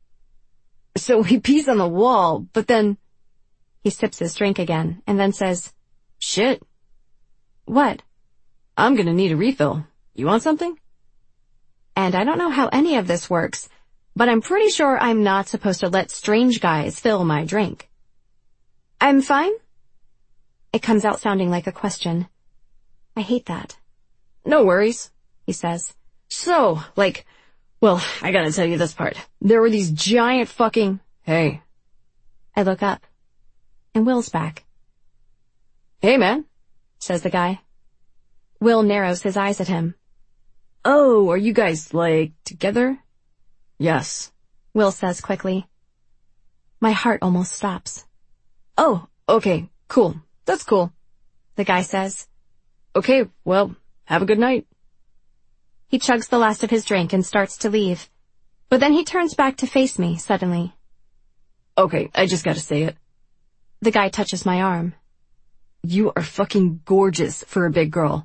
[SPEAKER 2] So he pees on the wall, but then...
[SPEAKER 1] He sips his drink again, and then says,
[SPEAKER 2] Shit.
[SPEAKER 1] What?
[SPEAKER 2] I'm gonna need a refill. You want something?
[SPEAKER 1] And I don't know how any of this works, but I'm pretty sure I'm not supposed to let strange guys fill my drink. I'm fine? It comes out sounding like a question. I hate that.
[SPEAKER 2] No worries,
[SPEAKER 1] he says.
[SPEAKER 2] So, well, I gotta tell you this part. There were these giant fucking... Hey.
[SPEAKER 1] I look up. And Will's back.
[SPEAKER 2] Hey, man,
[SPEAKER 1] says the guy. Will narrows his eyes at him.
[SPEAKER 2] Oh, are you guys, together? Yes,
[SPEAKER 1] Will says quickly. My heart almost stops.
[SPEAKER 2] Oh, okay, cool. That's cool,
[SPEAKER 1] the guy says.
[SPEAKER 2] Okay, well, have a good night.
[SPEAKER 1] He chugs the last of his drink and starts to leave. But then he turns back to face me suddenly.
[SPEAKER 2] Okay, I just gotta say it.
[SPEAKER 1] The guy touches my arm.
[SPEAKER 2] You are fucking gorgeous for a big girl.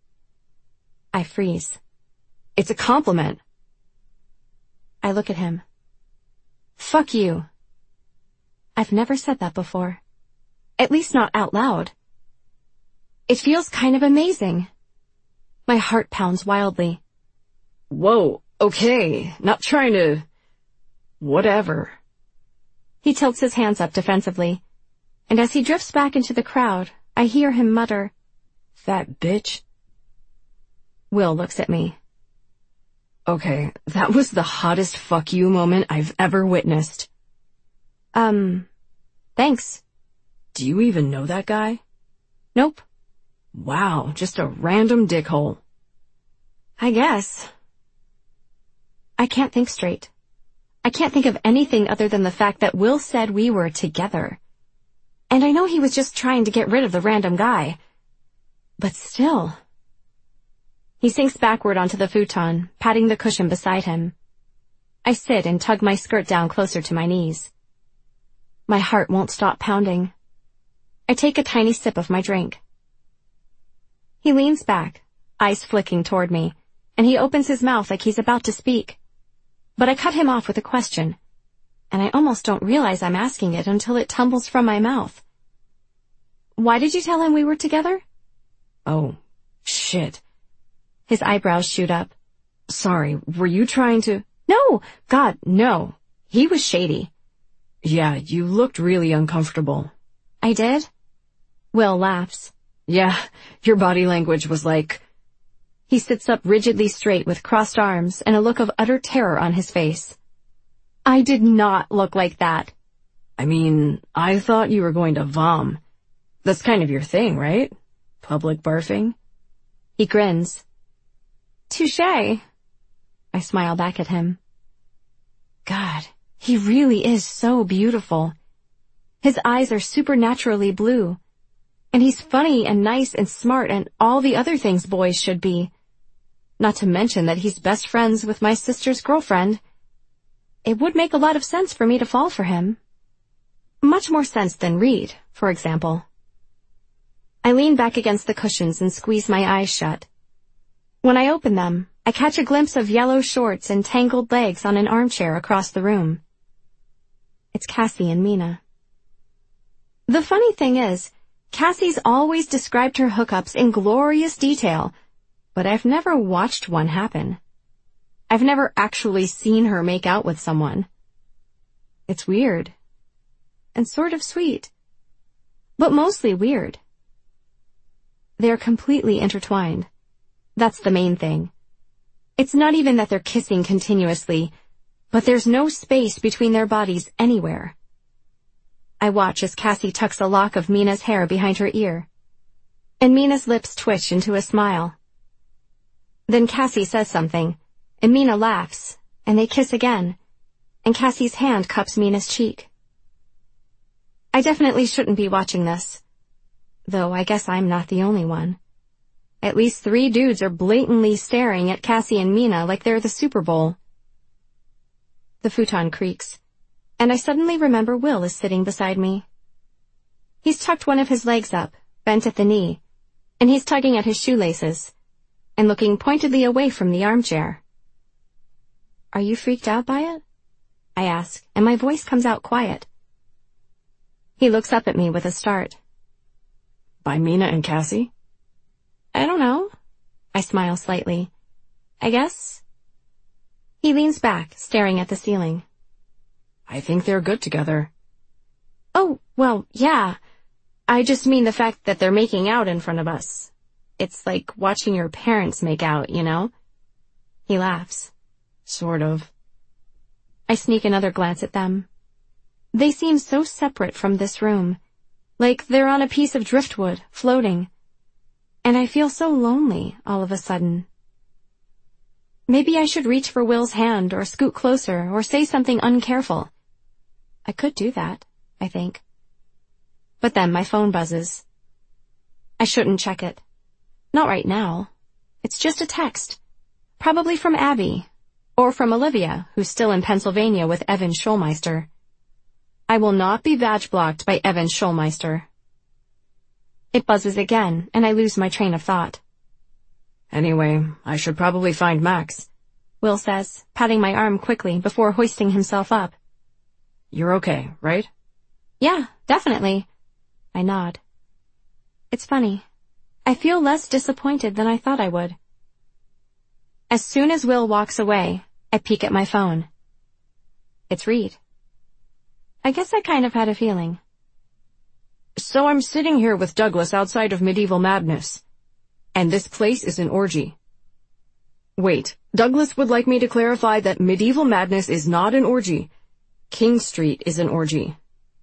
[SPEAKER 1] I freeze.
[SPEAKER 2] It's a compliment.
[SPEAKER 1] I look at him. Fuck you. I've never said that before. At least not out loud. It feels kind of amazing. My heart pounds wildly.
[SPEAKER 2] Whoa, okay, not trying to... Whatever.
[SPEAKER 1] He tilts his hands up defensively, and as he drifts back into the crowd, I hear him mutter,
[SPEAKER 2] Fat bitch.
[SPEAKER 1] Will looks at me.
[SPEAKER 2] Okay, that was the hottest fuck you moment I've ever witnessed.
[SPEAKER 1] Thanks.
[SPEAKER 2] Do you even know that guy?
[SPEAKER 1] Nope.
[SPEAKER 2] Wow, just a random dickhole.
[SPEAKER 1] I guess. I can't think straight. I can't think of anything other than the fact that Will said we were together. And I know he was just trying to get rid of the random guy. But still. He sinks backward onto the futon, patting the cushion beside him. I sit and tug my skirt down closer to my knees. My heart won't stop pounding. I take a tiny sip of my drink. He leans back, eyes flicking toward me, and he opens his mouth like he's about to speak. But I cut him off with a question, and I almost don't realize I'm asking it until it tumbles from my mouth. Why did you tell him we were together?
[SPEAKER 2] Oh, shit. shit.
[SPEAKER 1] His eyebrows shoot up.
[SPEAKER 2] Sorry, were you trying to...
[SPEAKER 1] No! God, no. He was shady.
[SPEAKER 2] Yeah, you looked really uncomfortable.
[SPEAKER 1] I did? Will laughs.
[SPEAKER 2] Yeah, your body language was like...
[SPEAKER 1] He sits up rigidly straight with crossed arms and a look of utter terror on his face. I did not look like that.
[SPEAKER 2] I mean, I thought you were going to vom. That's kind of your thing, right? Public barfing?
[SPEAKER 1] He grins. Touché. I smile back at him. God, he really is so beautiful. His eyes are supernaturally blue. And he's funny and nice and smart and all the other things boys should be. Not to mention that he's best friends with my sister's girlfriend. It would make a lot of sense for me to fall for him. Much more sense than Reed, for example. I lean back against the cushions and squeeze my eyes shut. When I open them, I catch a glimpse of yellow shorts and tangled legs on an armchair across the room. It's Cassie and Mina. The funny thing is, Cassie's always described her hookups in glorious detail, but I've never watched one happen. I've never actually seen her make out with someone. It's weird. And sort of sweet. But mostly weird. They're completely intertwined. That's the main thing. It's not even that they're kissing continuously, but there's no space between their bodies anywhere. I watch as Cassie tucks a lock of Mina's hair behind her ear, and Mina's lips twitch into a smile. Then Cassie says something, and Mina laughs, and they kiss again, and Cassie's hand cups Mina's cheek. I definitely shouldn't be watching this, though I guess I'm not the only one. At least 3 dudes are blatantly staring at Cassie and Mina like they're the Super Bowl. The futon creaks, and I suddenly remember Will is sitting beside me. He's tucked one of his legs up, bent at the knee, and he's tugging at his shoelaces, and looking pointedly away from the armchair. Are you freaked out by it? I ask, and my voice comes out quiet. He looks up at me with a start.
[SPEAKER 2] By Mina and Cassie?
[SPEAKER 1] I don't know. I smile slightly. I guess. He leans back, staring at the ceiling.
[SPEAKER 2] I think they're good together.
[SPEAKER 1] Oh, well, yeah. I just mean the fact that they're making out in front of us. It's like watching your parents make out, you know? He laughs.
[SPEAKER 2] Sort of.
[SPEAKER 1] I sneak another glance at them. They seem so separate from this room, like they're on a piece of driftwood, floating. And I feel so lonely all of a sudden. Maybe I should reach for Will's hand or scoot closer or say something uncareful. I could do that, I think. But then my phone buzzes. I shouldn't check it. Not right now. It's just a text. Probably from Abby. Or from Olivia, who's still in Pennsylvania with Evan Schulmeister. I will not be badge blocked by Evan Schulmeister. It buzzes again, and I lose my train of thought.
[SPEAKER 2] Anyway, I should probably find Max,
[SPEAKER 1] Will says, patting my arm quickly before hoisting himself up.
[SPEAKER 2] You're okay, right?
[SPEAKER 1] Yeah, definitely. I nod. It's funny. I feel less disappointed than I thought I would. As soon as Will walks away, I peek at my phone. It's Reed. I guess I kind of had a feeling.
[SPEAKER 2] So I'm sitting here with Douglas outside of Medieval Madness. And this place is an orgy. Wait, Douglas would like me to clarify that Medieval Madness is not an orgy. King Street is an orgy.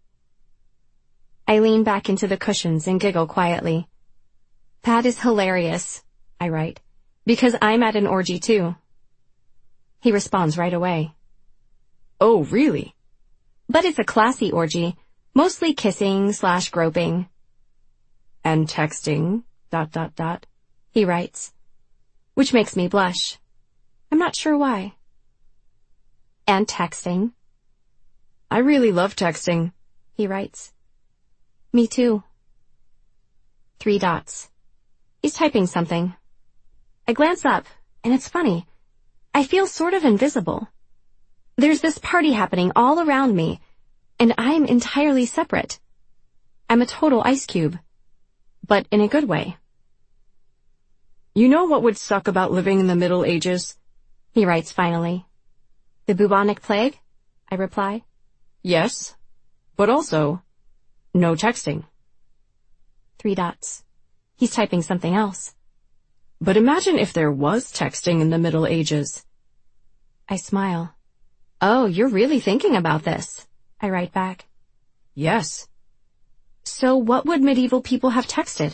[SPEAKER 1] I lean back into the cushions and giggle quietly. That is hilarious, I write, because I'm at an orgy too. He responds right away.
[SPEAKER 2] Oh, really?
[SPEAKER 1] But it's a classy orgy, mostly kissing/groping.
[SPEAKER 2] And texting, ...
[SPEAKER 1] He writes, which makes me blush. I'm not sure why. And texting.
[SPEAKER 2] I really love texting,
[SPEAKER 1] he writes. Me too. 3 dots. He's typing something. I glance up, and it's funny. I feel sort of invisible. There's this party happening all around me, and I'm entirely separate. I'm a total ice cube, but in a good way.
[SPEAKER 2] You know what would suck about living in the Middle Ages?
[SPEAKER 1] He writes finally. The bubonic plague? I reply.
[SPEAKER 2] Yes, but also, no texting.
[SPEAKER 1] 3 dots. He's typing something else.
[SPEAKER 2] But imagine if there was texting in the Middle Ages.
[SPEAKER 1] I smile. Oh, you're really thinking about this. I write back.
[SPEAKER 2] Yes.
[SPEAKER 1] So what would medieval people have texted?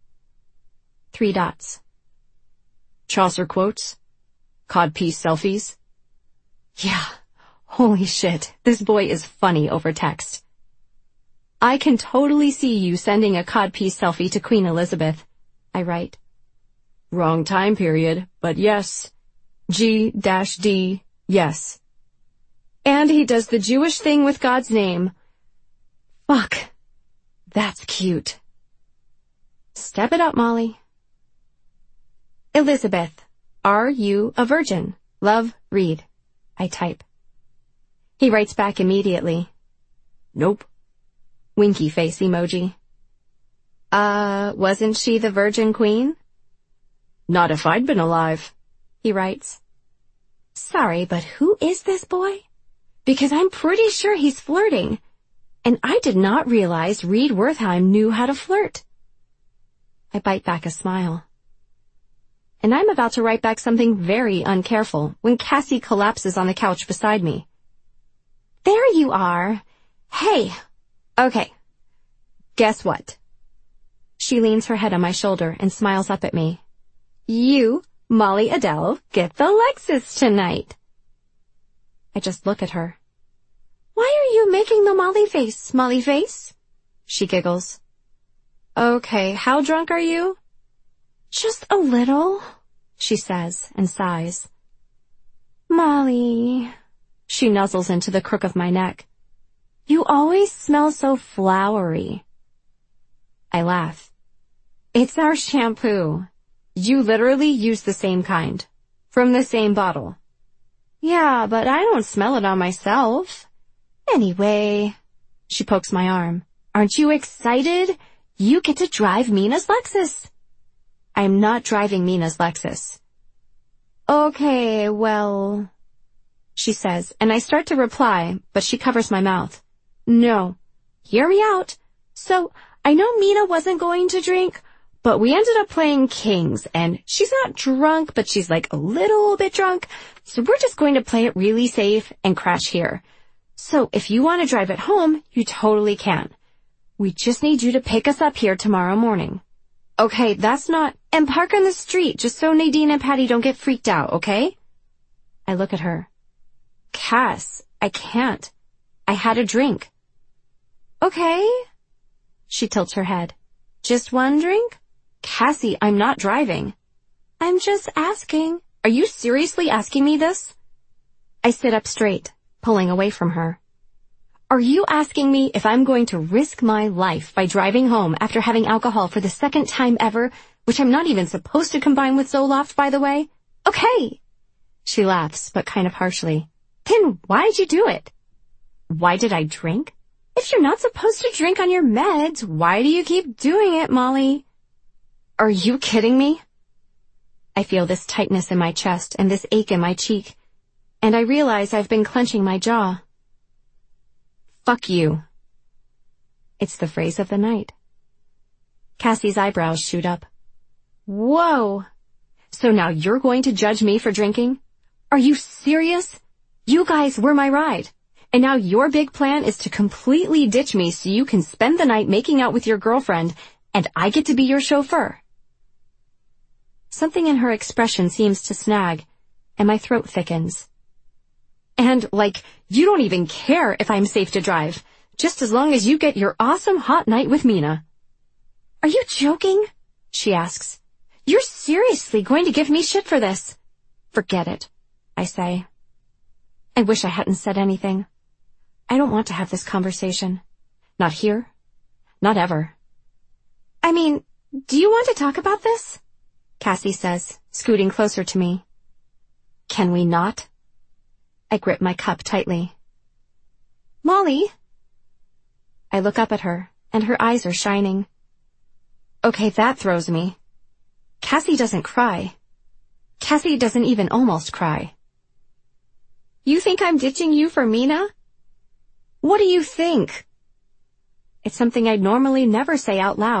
[SPEAKER 1] 3 dots.
[SPEAKER 2] Chaucer quotes. Codpiece selfies.
[SPEAKER 1] Yeah. Holy shit. This boy is funny over text. I can totally see you sending a codpiece selfie to Queen Elizabeth. I write.
[SPEAKER 2] Wrong time period, but yes. G-D, yes.
[SPEAKER 1] And he does the Jewish thing with God's name. Fuck. That's cute. Step it up, Molly. Elizabeth, are you a virgin? Love, read. I type. He writes back immediately.
[SPEAKER 2] Nope.
[SPEAKER 1] Winky face emoji. Wasn't she the Virgin Queen?
[SPEAKER 2] Not if I'd been alive.
[SPEAKER 1] He writes. Sorry, but who is this boy? Because I'm pretty sure he's flirting. And I did not realize Reed Wertheim knew how to flirt. I bite back a smile. And I'm about to write back something very uncareful when Cassie collapses on the couch beside me. There you are. Hey. Okay. Guess what? She leans her head on my shoulder and smiles up at me. You, Molly Adele, get the Lexus tonight. I just look at her. Why are you making the Molly face? She giggles. Okay, how drunk are you? Just a little, she says and sighs. Molly, she nuzzles into the crook of my neck. You always smell so flowery. I laugh. It's our shampoo. You literally use the same kind. From the same bottle. Yeah, but I don't smell it on myself. Anyway, she pokes my arm. Aren't you excited? You get to drive Mina's Lexus. I'm not driving Mina's Lexus. Okay, well, she says, and I start to reply, but she covers my mouth. No, hear me out. So, I know Mina wasn't going to drink, but we ended up playing Kings, and she's not drunk, but she's like a little bit drunk, so we're just going to play it really safe and crash here. So, if you want to drive it home, you totally can. We just need you to pick us up here tomorrow morning. Okay, that's not... And park on the street, just so Nadine and Patty don't get freaked out, okay? I look at her. Cass, I can't. I had a drink. Okay. She tilts her head. Just one drink? Cassie, I'm not driving. I'm just asking. Are you seriously asking me this? I sit up straight, pulling away from her. Are you asking me if I'm going to risk my life by driving home after having alcohol for the second time ever, which I'm not even supposed to combine with Zoloft, by the way? Okay. She laughs, but kind of harshly. Then why'd you do it? Why did I drink? If you're not supposed to drink on your meds, why do you keep doing it, Molly? Are you kidding me? I feel this tightness in my chest and this ache in my cheek, and I realize I've been clenching my jaw. Fuck you. It's the phrase of the night. Cassie's eyebrows shoot up. Whoa. So now you're going to judge me for drinking? Are you serious? You guys were my ride. And now your big plan is to completely ditch me so you can spend the night making out with your girlfriend and I get to be your chauffeur. Something in her expression seems to snag, and my throat thickens. And, you don't even care if I'm safe to drive, just as long as you get your awesome hot night with Mina. Are you joking? She asks. You're seriously going to give me shit for this? Forget it, I say. I wish I hadn't said anything. I don't want to have this conversation. Not here. Not ever. I mean, do you want to talk about this? Cassie says, scooting closer to me. Can we not? I grip my cup tightly. Molly? I look up at her, and her eyes are shining. Okay, that throws me. Cassie doesn't cry. Cassie doesn't even almost cry. You think I'm ditching you for Mina? What do you think? It's something I'd normally never say out loud.